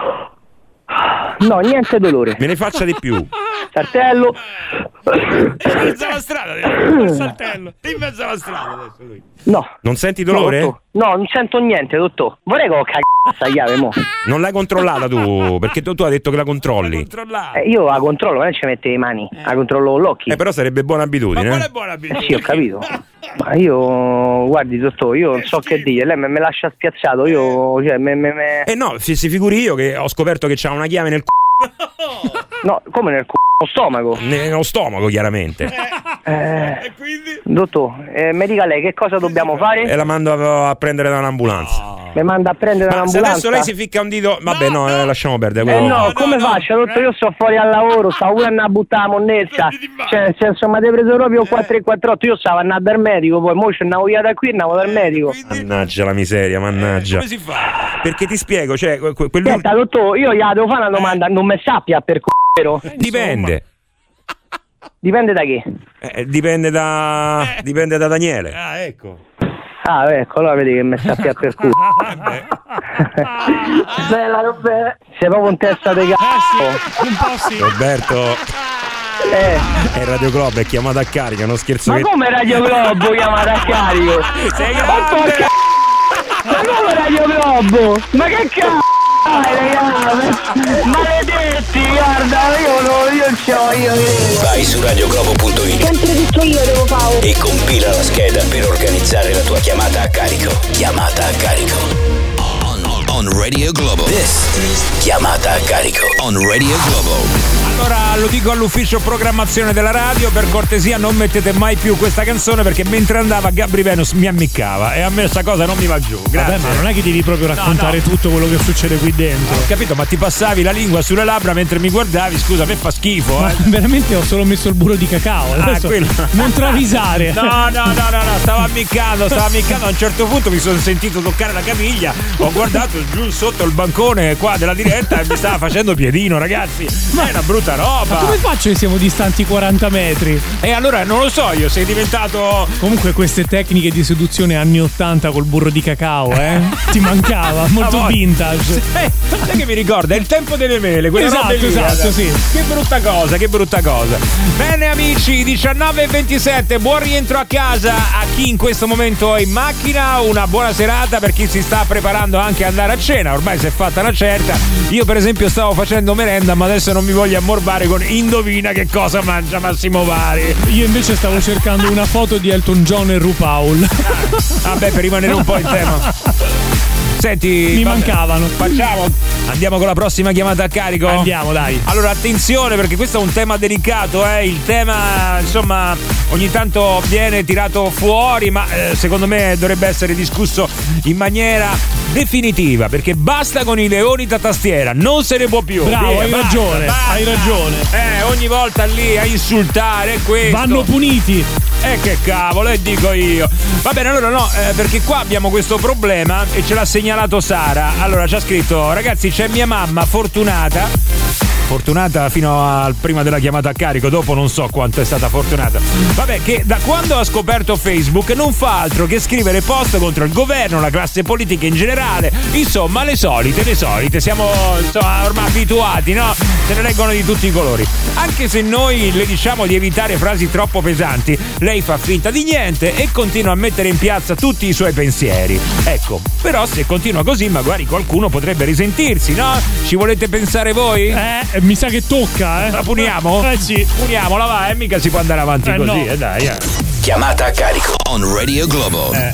No, niente dolore. Me ne faccia di più. Sartello. In mezzo alla strada adesso. Saltello. In mezzo alla strada adesso lui. No. Non senti No, dolore? dottore. No, non sento niente, dottore. Vorrei che ho cagato sta chiave, mo. Non l'hai controllata tu? Perché tu, tu hai detto che la controlli. Controllare. Eh, io la controllo, non è che ci mette le mani. La controllo con l'occhio. Eh, però sarebbe buona Ma abitudine. qual eh? è buona Eh abitudine? sì, ho capito. Ma io, guardi, dottore, io non so che dire. Lei mi lascia spiazzato. Io, cioè, me, me, me... Eh no, si, si figuri io che ho scoperto che c'ha una chiave nel c***o. No, come nel c***o stomaco? Nello stomaco, chiaramente. Eh, E quindi? dottore, eh, mi dica lei che cosa dobbiamo fare? E la mando a, a prendere da un'ambulanza. Mi manda a prendere Ma se un'ambulanza? adesso lei si ficca un dito. Vabbè, no, eh, lasciamo perdere. Eh quello- no, no, come no, faccio? no. Dottore, io sto fuori al lavoro, stavo pure andando a buttare la monnezza. Cioè, nel senso, mi avete preso proprio quattro e quattrotto. Io stavo andando dal medico, poi mo ce andavo via da qui e andavo dal medico. Mannaggia la miseria, mannaggia. Come si fa? Perché ti spiego, cioè, que- que- quel- Senta, dottore, io gli devo fare una domanda, non mi sappia per c***o, vero? dipende. Dipende da chi? Eh, dipende da. Dipende da Daniele. Ah, ecco. Ah, ecco, allora vedi che mi sappia per culo. Bella, Roberto. Sei proprio in testa di cazzo. Un po' sì. Roberto, Eh. è Radio Club, è chiamato a carica, non scherzo. Ma che- come Radio Globo chiamata a carico? Sei Ma grande! porca... Ma come Radio Globo? Ma che cazzo? Dai, ragazzi, maledetti, guarda, io no, io c'ho, io Vai su radio globo punto it Sempre tutto io devo fare. e compila la scheda per organizzare la tua chiamata a carico. Chiamata a carico. On, on Radio Globo. This is Chiamata a carico. On Radio Globo. Allora lo dico all'ufficio programmazione della radio, per cortesia non mettete mai più questa canzone perché mentre andava Gabri Venus mi ammiccava e a me sta cosa non mi va giù. Grazie. Vabbè, ma non è che devi proprio raccontare No, no. tutto quello che succede qui dentro. Ho capito, ma ti passavi la lingua sulle labbra mentre mi guardavi, scusa, a me fa schifo. Ma Eh. veramente ho solo messo il burro di cacao. Ah, Adesso quello. non travisare. No, no, no, no, no, stavo ammiccando, stavo ammiccando. A un certo punto mi sono sentito toccare la caviglia, ho guardato giù sotto il bancone qua della diretta e mi stava facendo piedino, ragazzi. Ma è una brutta roba. Ma come faccio che siamo distanti quaranta metri? E allora non lo so, io sei diventato. Comunque queste tecniche di seduzione anni ottanta col burro di cacao, eh? Ti mancava, molto Ah, vintage. Eh, sai che mi ricorda? È il tempo delle mele, quella Esatto, roba lì, esatto, eh. sì. Che brutta cosa, che brutta cosa. Bene amici, diciannove e ventisette, buon rientro a casa a chi in questo momento è in macchina, una buona serata per chi si sta preparando anche ad andare a cena, ormai si è fatta una certa. Io per esempio stavo facendo merenda, ma adesso non mi voglio ammorbare con indovina che cosa mangia Massimo Vari. Io invece stavo cercando una foto di Elton John e RuPaul. Vabbè, per rimanere un po' in tema. Senti, mi vabbè, mancavano. Facciamo, andiamo con la prossima chiamata a carico? Andiamo, dai. Allora, attenzione, perché questo è un tema delicato, eh. Il tema, insomma, ogni tanto viene tirato fuori, ma eh, secondo me dovrebbe essere discusso in maniera definitiva, perché basta con i leoni da tastiera, non se ne può più. Bravo, Via, hai basta, ragione, basta. hai ragione. Eh, ogni volta lì a insultare questo. Vanno puniti. Eh che cavolo, e dico io. Va bene, allora no, eh, perché qua abbiamo questo problema e ce l'ha segnalato Sara. Allora ci ha scritto: ragazzi, c'è mia mamma fortunata. Fortunata fino al prima della chiamata a carico, dopo non so quanto è stata fortunata. Vabbè, che da quando ha scoperto Facebook non fa altro che scrivere post contro il governo, la classe politica in generale, insomma le solite, le solite, siamo insomma ormai abituati, no? Se ne leggono di tutti i colori. Anche se noi le diciamo di evitare frasi troppo pesanti, lei fa finta di niente e continua a mettere in piazza tutti i suoi pensieri. Ecco, però se continua così magari qualcuno potrebbe risentirsi, no? Ci volete pensare voi? Eh, mi sa che tocca, eh. La puniamo? Eh sì. Puniamola, va, eh, mica si può andare avanti Eh, così, no. eh, dai. Eh. Chiamata a carico on Radio Globo. Eh.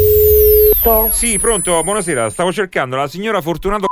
Sì, pronto, buonasera, stavo cercando la signora Fortunato.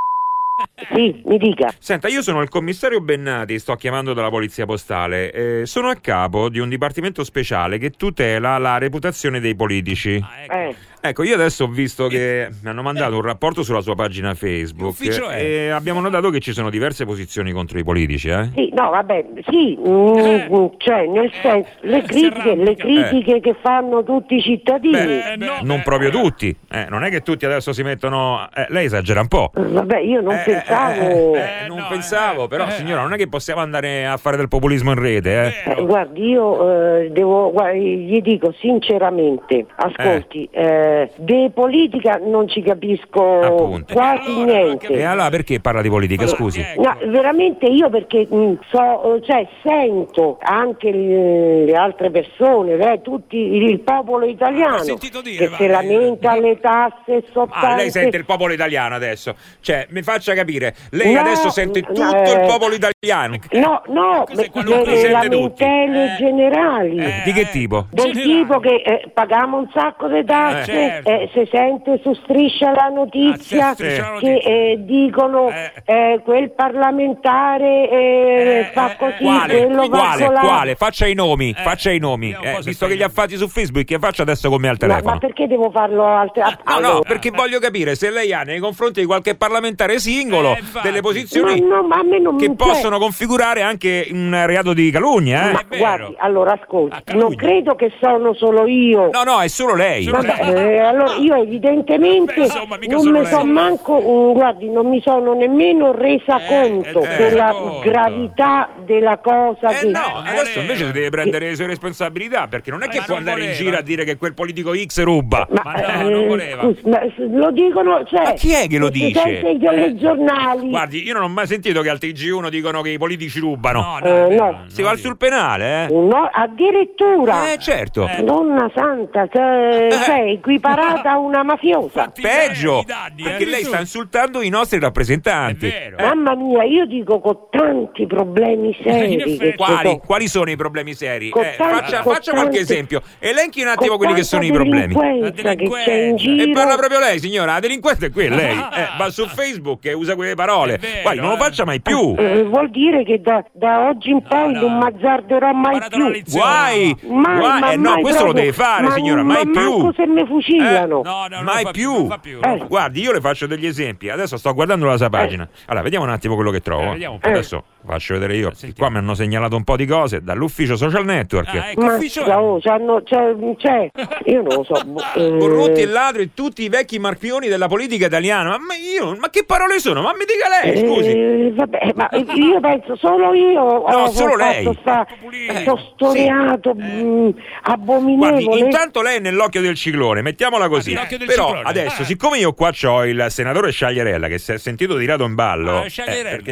Sì, mi dica. Senta, io sono il commissario Bennati, sto chiamando dalla polizia postale. Eh, sono a capo di un dipartimento speciale che tutela la reputazione dei politici. Eh. Ecco, io adesso ho visto che mi hanno mandato un rapporto sulla sua pagina Facebook e abbiamo notato che ci sono diverse posizioni contro i politici, eh? Sì, no, vabbè, sì, mm, cioè nel senso, le critiche, le critiche che fanno tutti i cittadini. Beh, non proprio tutti, eh, non è che tutti adesso si mettono. Eh, lei esagera un po'. Vabbè, io non Eh, pensavo. eh, eh, non pensavo, però signora, non è che possiamo andare a fare del populismo in rete, eh? Eh, guardi, io eh, devo, guardi, gli dico sinceramente, ascolti, eh. di politica non ci capisco Appunto. quasi niente. E allora perché parla di politica, scusi? No, veramente io perché mh, so, cioè sento anche le, le altre persone, eh, tutti il popolo italiano che si lamenta le tasse sottanti. Ah, lei sente il popolo italiano adesso? Cioè, mi faccia capire, lei No, adesso sente no, tutto eh, il popolo italiano. No, no, le, le lamentele generali. Di che tipo? Del tipo che eh, paghiamo un sacco di tasse, Eh, certo. eh, si sente su Striscia la notizia Ah, sì, Striscia la che eh, dicono eh, quel parlamentare eh, fa così, Quale? quello va Quale? colà. Quale? Faccia i nomi, faccia i nomi. Eh, visto che li ha fatti su Facebook, che faccia adesso con me al Ma, telefono? ma perché devo farlo altre? No, no, perché voglio capire se lei ha nei confronti di qualche parlamentare singolo delle posizioni Ma no, ma a me non che mi possono configurare anche un reato di calunnia, eh? Ma guardi, allora ascolti, non credo che sono solo io. No, no, è solo lei. Vabbè, eh, allora io evidentemente non solo mi lei. sono manco, mm, guardi, non mi sono nemmeno resa conto eh, della conto. gravità della cosa che... No, adesso invece si deve prendere le sue responsabilità, perché non è che può andare in giro a dire che quel politico X ruba. Ma, eh, scusi, ma s- lo dicono, cioè, Ma chi è che lo si dice? sente nei giornali. Guardi, io non ho mai sentito che al T G uno dicono che i politici rubano. Eh, no. Si va sul penale, eh? No, addirittura. Eh, certo. Donna santa, cioè, cioè, equiparata a una mafiosa. Peggio, perché lei sta insultando i nostri rappresentanti. Mamma mia, io dico con tanti problemi seri. che ci Quali? sono. Quali sono i problemi seri? Con Eh, tanti- faccia con faccia qualche tanti- esempio. Elenchi un attimo con quelli che tanta sono i problemi. delinquenza che c'è in E giro. parla proprio lei, signora. La delinquente è qui, lei. Eh, va su Facebook e usa quelle parole. Guardi, non lo faccia mai più. Eh, vuol dire che da, da oggi in poi non mazzarderò mai più. Guai! Mai, Guai! ma Eh, no, mai questo lo proprio. deve fare, Ma- signora, ma mai più. manco se mi fucilano. mai più. Eh. Guardi, io le faccio degli esempi. Adesso sto guardando la sua pagina. Allora, vediamo un attimo quello che trovo. vediamo un po'. Adesso faccio vedere io. Qua mi hanno segnalato un po' di cose dall'ufficio social network. Ma oh, c'hanno, c'è, c'è, io non lo so. eh, Corrotti e ladri e tutti i vecchi marchioni della politica italiana. Ma, ma io, ma che parole sono? Ma mi dica lei, scusi. eh, vabbè, ma io penso solo io ho, solo ho lei. fatto sta, sto storeato mh, abominevole. Guardi, intanto lei è nell'occhio del ciclone, mettiamola così. nell'occhio del Però ciclone. adesso, siccome io qua c'ho il senatore Sciagliarella che si è sentito tirato in ballo, Ah, Sciagliarella. eh, perché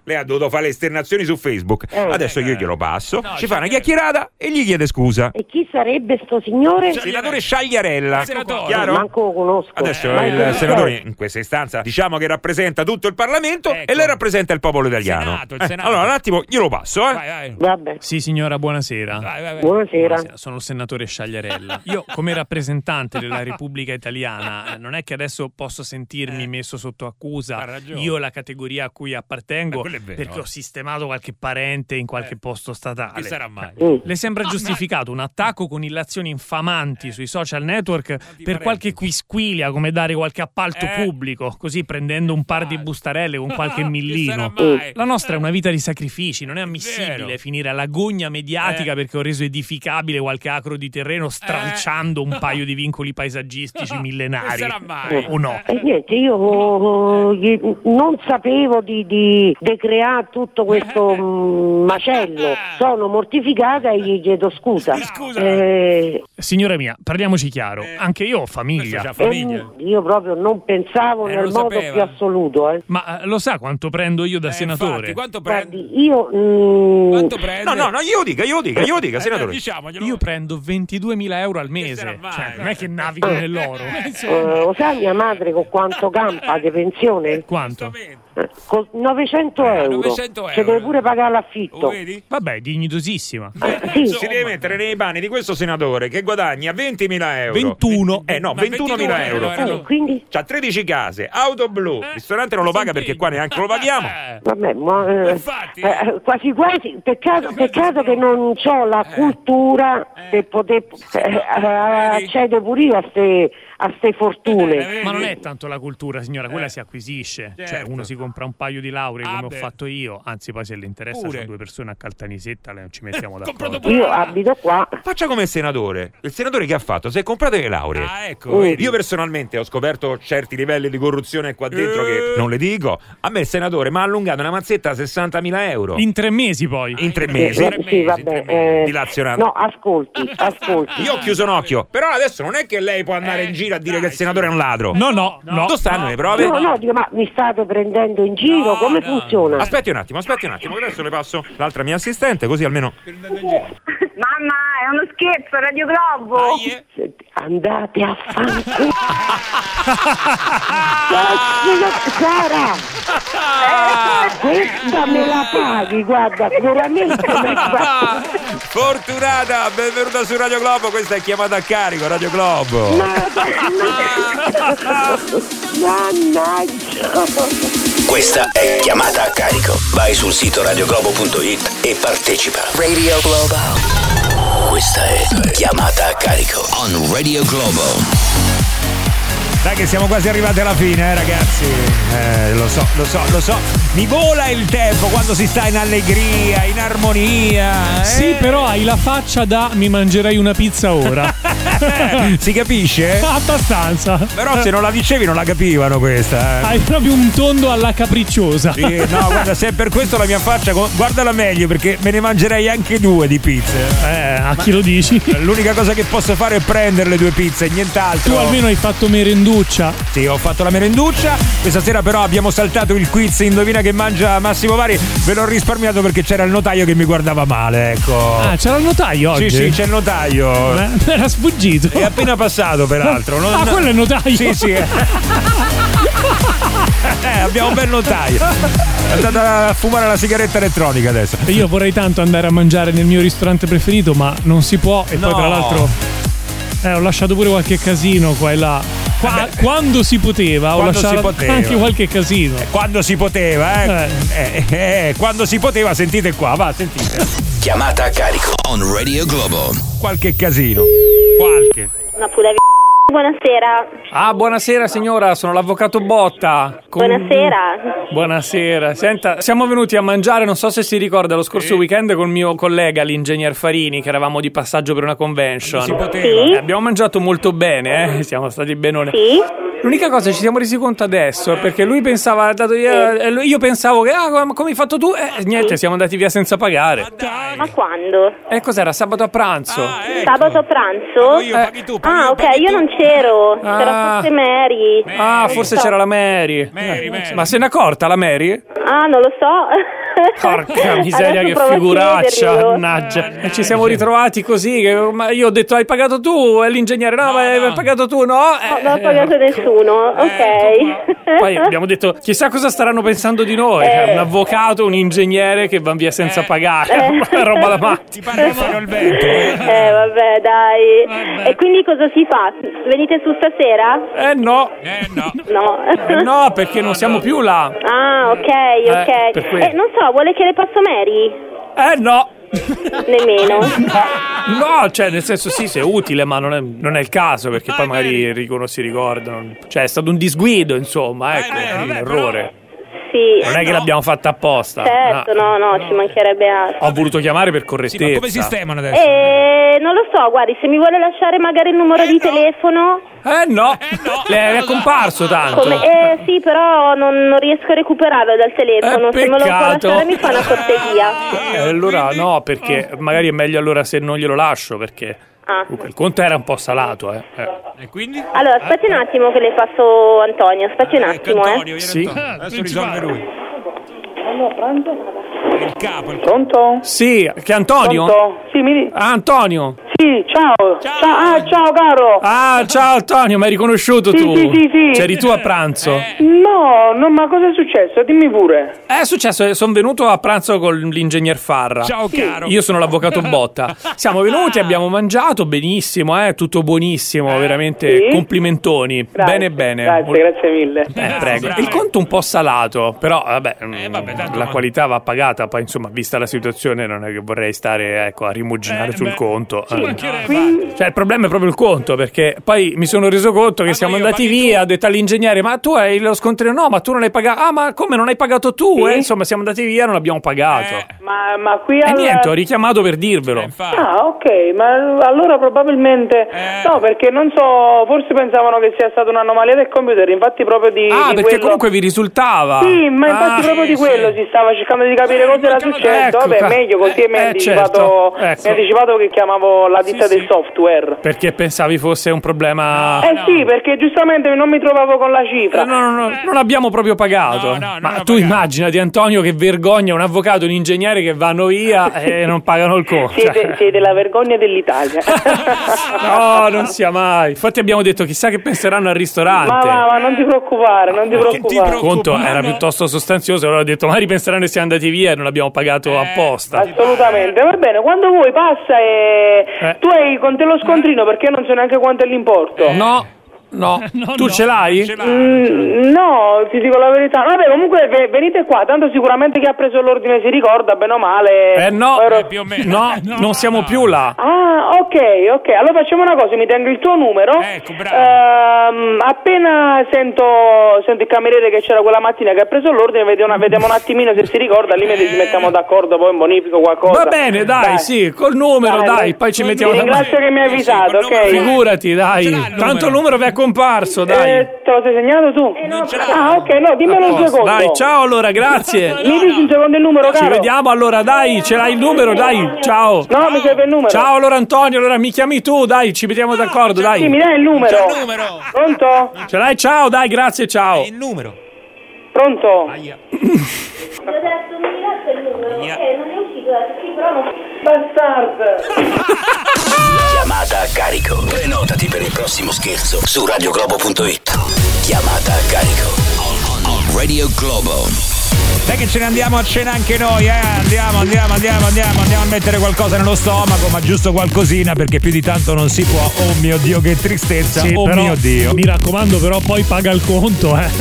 lei ha dovuto fare le esternazioni su Facebook. Eh. Adesso io glielo passo, ci fa una chiacchierata e gli chiede scusa. E chi sarebbe sto signore? Senatore Sciagliarella. Senatore. Chiaro? Manco lo conosco. Adesso Ma il che senatore in questa istanza diciamo che rappresenta tutto il Parlamento e lei rappresenta il popolo italiano. Senato, il Eh, Senato. allora un attimo glielo passo, eh. Vai, vai. Vabbè. Sì, signora, buonasera. Vai, vai, vai. Buonasera. Sono il senatore Sciagliarella. Io, come rappresentante della Repubblica Italiana, eh, non è che adesso posso sentirmi messo sotto accusa. Io la categoria a cui appartengo, quello è vero. perché ho sistemato qualche parente in qualche posto statale. Chi sarà mai? Mm. Le sembra giustificato un attacco con illazioni infamanti sui social network per qualche quisquilia, come dare qualche appalto Eh. pubblico, così prendendo un par di bustarelle con qualche millino. mai? La nostra è una vita di sacrifici, non è ammissibile Vero. finire alla gogna mediatica Eh. perché ho reso edificabile qualche acro di terreno stralciando un paio di vincoli paesaggistici millenari. sarà mai? O no? E niente, io oh, gli- non sapevo di, di, di creare tutto questo mm, macello. Sono mortificata e gli chiedo scusa. Scusa. Eh, Signora mia, parliamoci chiaro, anche io ho famiglia. Questa c'ha famiglia. eh, io proprio non pensavo Eh, nel lo modo sapeva. più assoluto. Eh. Ma eh, lo sa quanto prendo io da Eh, senatore? infatti, quanto prendi? Guardi, io mm, Quanto prende? No, no, no, glielo dica, glielo dica, glielo dica, Eh, senatore. diciamoglielo. Io prendo ventiduemila euro al mese, sarà mai? cioè non è che navigo nell'oro. eh, lo sa mia madre con quanto campa di pensione? Quanto? Eh, con novecento euro. novecento Ci deve euro. pure pagare Oh, l'affitto. vedi? Vabbè, dignitosissima. Eh, sì. Si deve mettere nei panni di questo senatore che guadagna ventimila euro. ventuno. Eh no, Ma ventunomila ventidue euro. euro. Eh, quindi? C'ha tredici case, auto blu, il ristorante non lo paga perché qua neanche lo paghiamo. Eh. Vabbè, ma eh, Infatti. eh, quasi quasi, peccato, peccato che non ho la cultura per poter eh, eh, accedere pure io a ste, a ste fortune. Ma non è tanto la cultura, signora, quella si acquisisce. Cioè, certo. uno si compra un paio di lauree Ah, come beh. ho fatto io. Anzi, poi se le interessa, Pure. sono due persone a Caltanissetta, le ci mettiamo comprato d'accordo. pure Io la- abito qua. Faccia come il senatore. Il senatore che ha fatto? Si è comprato le lauree. Ah, ecco. Mm. vedi? Io personalmente ho scoperto certi livelli di corruzione qua dentro che non le dico. A me il senatore mi ha allungato una mazzetta a sessantamila euro. In tre mesi poi. In tre Eh, mesi. eh, sì, vabbè. eh, Dilazionando. no, ascolti, ascolti. Io ho chiuso un occhio. Però adesso non è che lei può andare in giro a dire che il senatore è un ladro. No, no, no. Dove stanno le prove? No, no, dico, ma mi state prendendo in giro? Come funziona? Aspetti un attimo, aspetti un attimo, che adesso le passo l'altra mia assistente, così almeno. Mamma, è uno scherzo, Radio Globo. Senti, andate a fanculo. Cazzo, Sara, questa me la paghi, guarda, veramente me la Fortunata, benvenuta su Radio Globo, questa è chiamata a carico, Radio Globo. Mannaggia. Questa è chiamata a carico. Vai sul sito radioglobo punto it e partecipa. Radio Globo. Questa è chiamata a carico on Radio Globo. Dai che siamo quasi arrivati alla fine, eh, ragazzi. Eh, lo so, lo so, lo so. Mi vola il tempo quando si sta in allegria, in armonia. Eh? Sì, però hai la faccia da mi mangerei una pizza ora. Si capisce? Abbastanza. Però se non la dicevi non la capivano questa. Eh. Hai proprio un tondo alla capricciosa. Sì, no, guarda, se è per questo la mia faccia, guardala meglio perché me ne mangerei anche due di pizze. Eh, a chi lo dici? L'unica cosa che posso fare è prendere le due pizze, nient'altro. Tu almeno hai fatto merenduccia. Sì, ho fatto la merenduccia. Questa sera però abbiamo saltato il quiz Indovina che mangia Massimo Vari. Ve l'ho risparmiato perché c'era il notaio che mi guardava male, ecco. Ah, c'era il notaio oggi? Sì, sì, c'è il notaio. Mi era sfuggito. È appena passato, peraltro. Non... Ah, quello è il notaio? Sì, sì. eh, abbiamo un bel notaio. È andato a fumare la sigaretta elettronica adesso. E io vorrei tanto andare a mangiare nel mio ristorante preferito, ma non si può. E No. poi, tra l'altro, eh, ho lasciato pure qualche casino qua e là. Qua, quando si poteva, ho Quando lasciato si poteva. anche qualche casino. Quando si poteva, eh? Eh. Eh, eh, quando si poteva, sentite qua, va, sentite. Chiamata a carico on Radio Globo. Qualche casino. Qualche. Una pura Buonasera. Ah, buonasera signora, sono l'avvocato Botta. Con... Buonasera. Buonasera. Senta, siamo venuti a mangiare, non so se si ricorda, lo scorso weekend col mio collega, l'ingegner Farini, che eravamo di passaggio per una convention. Si poteva. Sì. Eh, abbiamo mangiato molto bene, eh? Siamo stati benone. Sì. L'unica cosa ci siamo resi conto adesso, perché lui pensava, dato io, eh, io pensavo che, ah, come, come hai fatto tu? Eh, niente, siamo andati via senza pagare. Ma quando? E cos'era? Sabato a pranzo. Ah, ecco. Sabato a pranzo? Io, paghi tu, paghi Ah, io, ok, paghi io tu. non c'ero. Ah. C'era forse Mary. Ah, Non forse so. c'era la Mary. Mary, Eh, Mary. Ma se n'è accorta la Mary? Ah, non lo so. Porca miseria, che figuraccia, mannaggia. E ci siamo ritrovati così, che, ma io ho detto hai pagato tu, e l'ingegnere no, no, ma hai no. pagato tu, no? Eh, non ho pagato nessuno, eh, ok. Poi abbiamo detto chissà cosa staranno pensando di noi, eh. un avvocato, un ingegnere che va via senza eh. pagare, eh. roba da matti. Ti pare che fanno il vento? Eh vabbè dai. Vabbè. E quindi cosa si fa? Venite su stasera? Eh no. Eh no. No. Eh, no, perché non siamo più là. Ah, ok, ok. Eh, eh, non so, vuole che le passo Mary? Eh no. Nemmeno. No, cioè nel senso sì, se è utile, ma non è, non è il caso, perché poi magari Enrico non si ricordano. Cioè è stato un disguido, insomma, ecco, eh, un errore. Sì. Non è che l'abbiamo fatta apposta. Certo, no, no, no, ci mancherebbe altro. Ho voluto chiamare per correttezza. Sì, ma come sistemano adesso? Eh, non lo so, guardi, se mi vuole lasciare magari il numero eh di no. telefono. Eh no, eh no. Le è comparso tanto. Come? Eh sì, però non, non riesco a recuperarlo dal telefono. Eh, se me lo può lasciare mi fa una cortesia. Eh, allora no, perché magari è meglio allora se non glielo lascio, perché ah. Comunque, il conto era un po' salato, eh. eh. E quindi? Allora, aspetti un attimo che le passo Antonio, aspetti un attimo, eh. Antonio, eh. Sì. Antonio. Adesso risolve lui. Allora, pronto? Il capo, il capo. Pronto? Sì, che Antonio? Pronto? Sì, mi... Ah, Antonio. Sì, ciao. Ciao. ciao. Ah, ciao caro. Ah, ciao Antonio, mi hai riconosciuto sì, tu? Sì, sì, sì. C'eri tu a pranzo? Eh. No, no, ma cosa è successo? Dimmi pure. È successo, sono venuto a pranzo con l'ingegner Farra. Ciao caro. Io sono l'avvocato Botta. Siamo venuti, abbiamo mangiato benissimo, eh, tutto buonissimo, veramente sì? complimentoni. Grazie, bene, bene. Grazie, grazie mille. Eh, prego. Il conto un po' salato, però vabbè, eh, vabbè la ma... qualità va pagata, poi insomma, vista la situazione non è che vorrei stare ecco, a rimuginare eh, sul beh, conto. Sì, eh. Quindi... Cioè il problema è proprio il conto, perché poi mi sono reso conto che ma siamo andati via, ho detto all'ingegnere ma tu hai lo scontrino? No, ma tu non hai pagato. Ah, ma come non hai pagato tu? Sì? Eh? Insomma siamo andati via, non l'abbiamo pagato. Eh. Ma, ma qui al... E al... niente, ho richiamato per dirvelo. Eh, ah, ok, ma allora probabilmente eh. no, perché non so, forse pensavano che sia stata un'anomalia del computer, infatti proprio di Ah, di perché quello... comunque vi risultava. Sì, ma infatti ah, proprio sì, di quello sì. si stava cercando di capire cosa era successo. Ecco, Vabbè, meglio così mi ha eh, anticipato, certo. ecco. mi ha anticipato che chiamavo la ditta sì, del sì. software. Perché pensavi fosse un problema? Eh no. sì, perché giustamente non mi trovavo con la cifra. Eh, no, no, no, non abbiamo proprio pagato. No, no, ma tu pagato. immaginati Antonio che vergogna un avvocato, un ingegnere che vanno via e non pagano il conto. Siete, siete la vergogna dell'Italia. No, non sia mai. Infatti abbiamo detto chissà che penseranno al ristorante. Ma, ma, ma non ti preoccupare, non ti preoccupare. Il conto era piuttosto sostanzioso, allora ho detto magari penseranno che siamo andati via e non abbiamo pagato eh, apposta. Assolutamente, va bene, quando vuoi passa e eh. tu hai con te lo scontrino perché non so neanche quanto è l'importo. Eh. No. No, no tu no, ce l'hai? Ce mm, no, ti dico la verità. Vabbè, comunque venite qua, tanto sicuramente chi ha preso l'ordine si ricorda, bene o male. Eh no, ero... eh, più o meno. No, no, non siamo no. più là. Ah, ok, ok. Allora facciamo una cosa, mi tengo il tuo numero. Ecco, bravo. Ehm, appena sento, sento il cameriere che c'era quella mattina che ha preso l'ordine, vediamo, vediamo un attimino se si ricorda, lì eh. ci mettiamo d'accordo, poi in bonifico qualcosa. Va bene, dai, dai. sì, col numero, dai, dai poi ci mettiamo d'accordo. Ringrazio che mi hai avvisato, ok. Figurati, dai. Tanto il numero vi è comparso, dai. Eh, te lo sei segnato tu? Eh, no, ah, ok, no, dimmelo un secondo. Dai, ciao allora, grazie. Mi dici un secondo il numero, caro? Ci vediamo allora, dai, ce l'hai il numero, dai, ciao. No, mi serve il numero. Ciao allora Antonio, allora mi chiami tu, dai, ci mettiamo d'accordo, dai. Sì, mi dai il numero. C'è il numero. Pronto? Ce l'hai, ciao, dai, grazie, ciao. È il numero. Pronto? Aia. Adesso mi lascia il numero. Aia. Eh, non è uscito da sì, però non... Bastard. Chiamata a carico. Prenotati per il prossimo scherzo su radio globo punto it. Chiamata a carico. Radio Globo. Dai che ce ne andiamo a cena anche noi, eh? Andiamo, andiamo, andiamo, andiamo, andiamo a mettere qualcosa nello stomaco, ma giusto qualcosina, perché più di tanto non si può. Oh mio Dio, che tristezza, sì, oh però, mio Dio. Mi raccomando, però poi paga il conto, eh.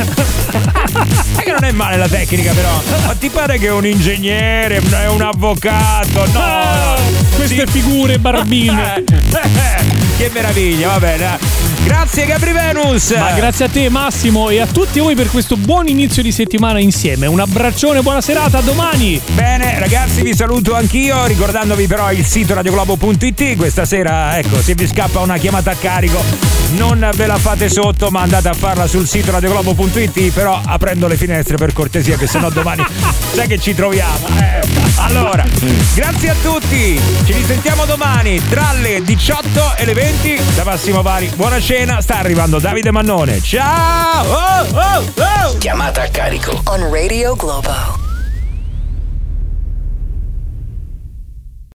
È che non è male la tecnica, però. Ma ti pare che un ingegnere, è un avvocato, no? Ah, queste sì. figure barbine. Che meraviglia, va bene. Grazie Gabri Venus. Ma grazie a te Massimo e a tutti voi per questo buon inizio di settimana insieme. Un abbraccione, buona serata, a domani. Bene ragazzi, vi saluto anch'io, ricordandovi però il sito radio globo punto it. Questa sera, ecco, se vi scappa una chiamata a carico non ve la fate sotto, ma andate a farla sul sito radio globo punto it, però aprendo le finestre per cortesia, che sennò domani sai che ci troviamo, eh. Allora, grazie a tutti, ci risentiamo domani tra le diciotto e le venti da Massimo Vari. Buona cena, sta arrivando Davide Mannone. Ciao! Oh, oh, oh. Chiamata a carico on Radio Globo.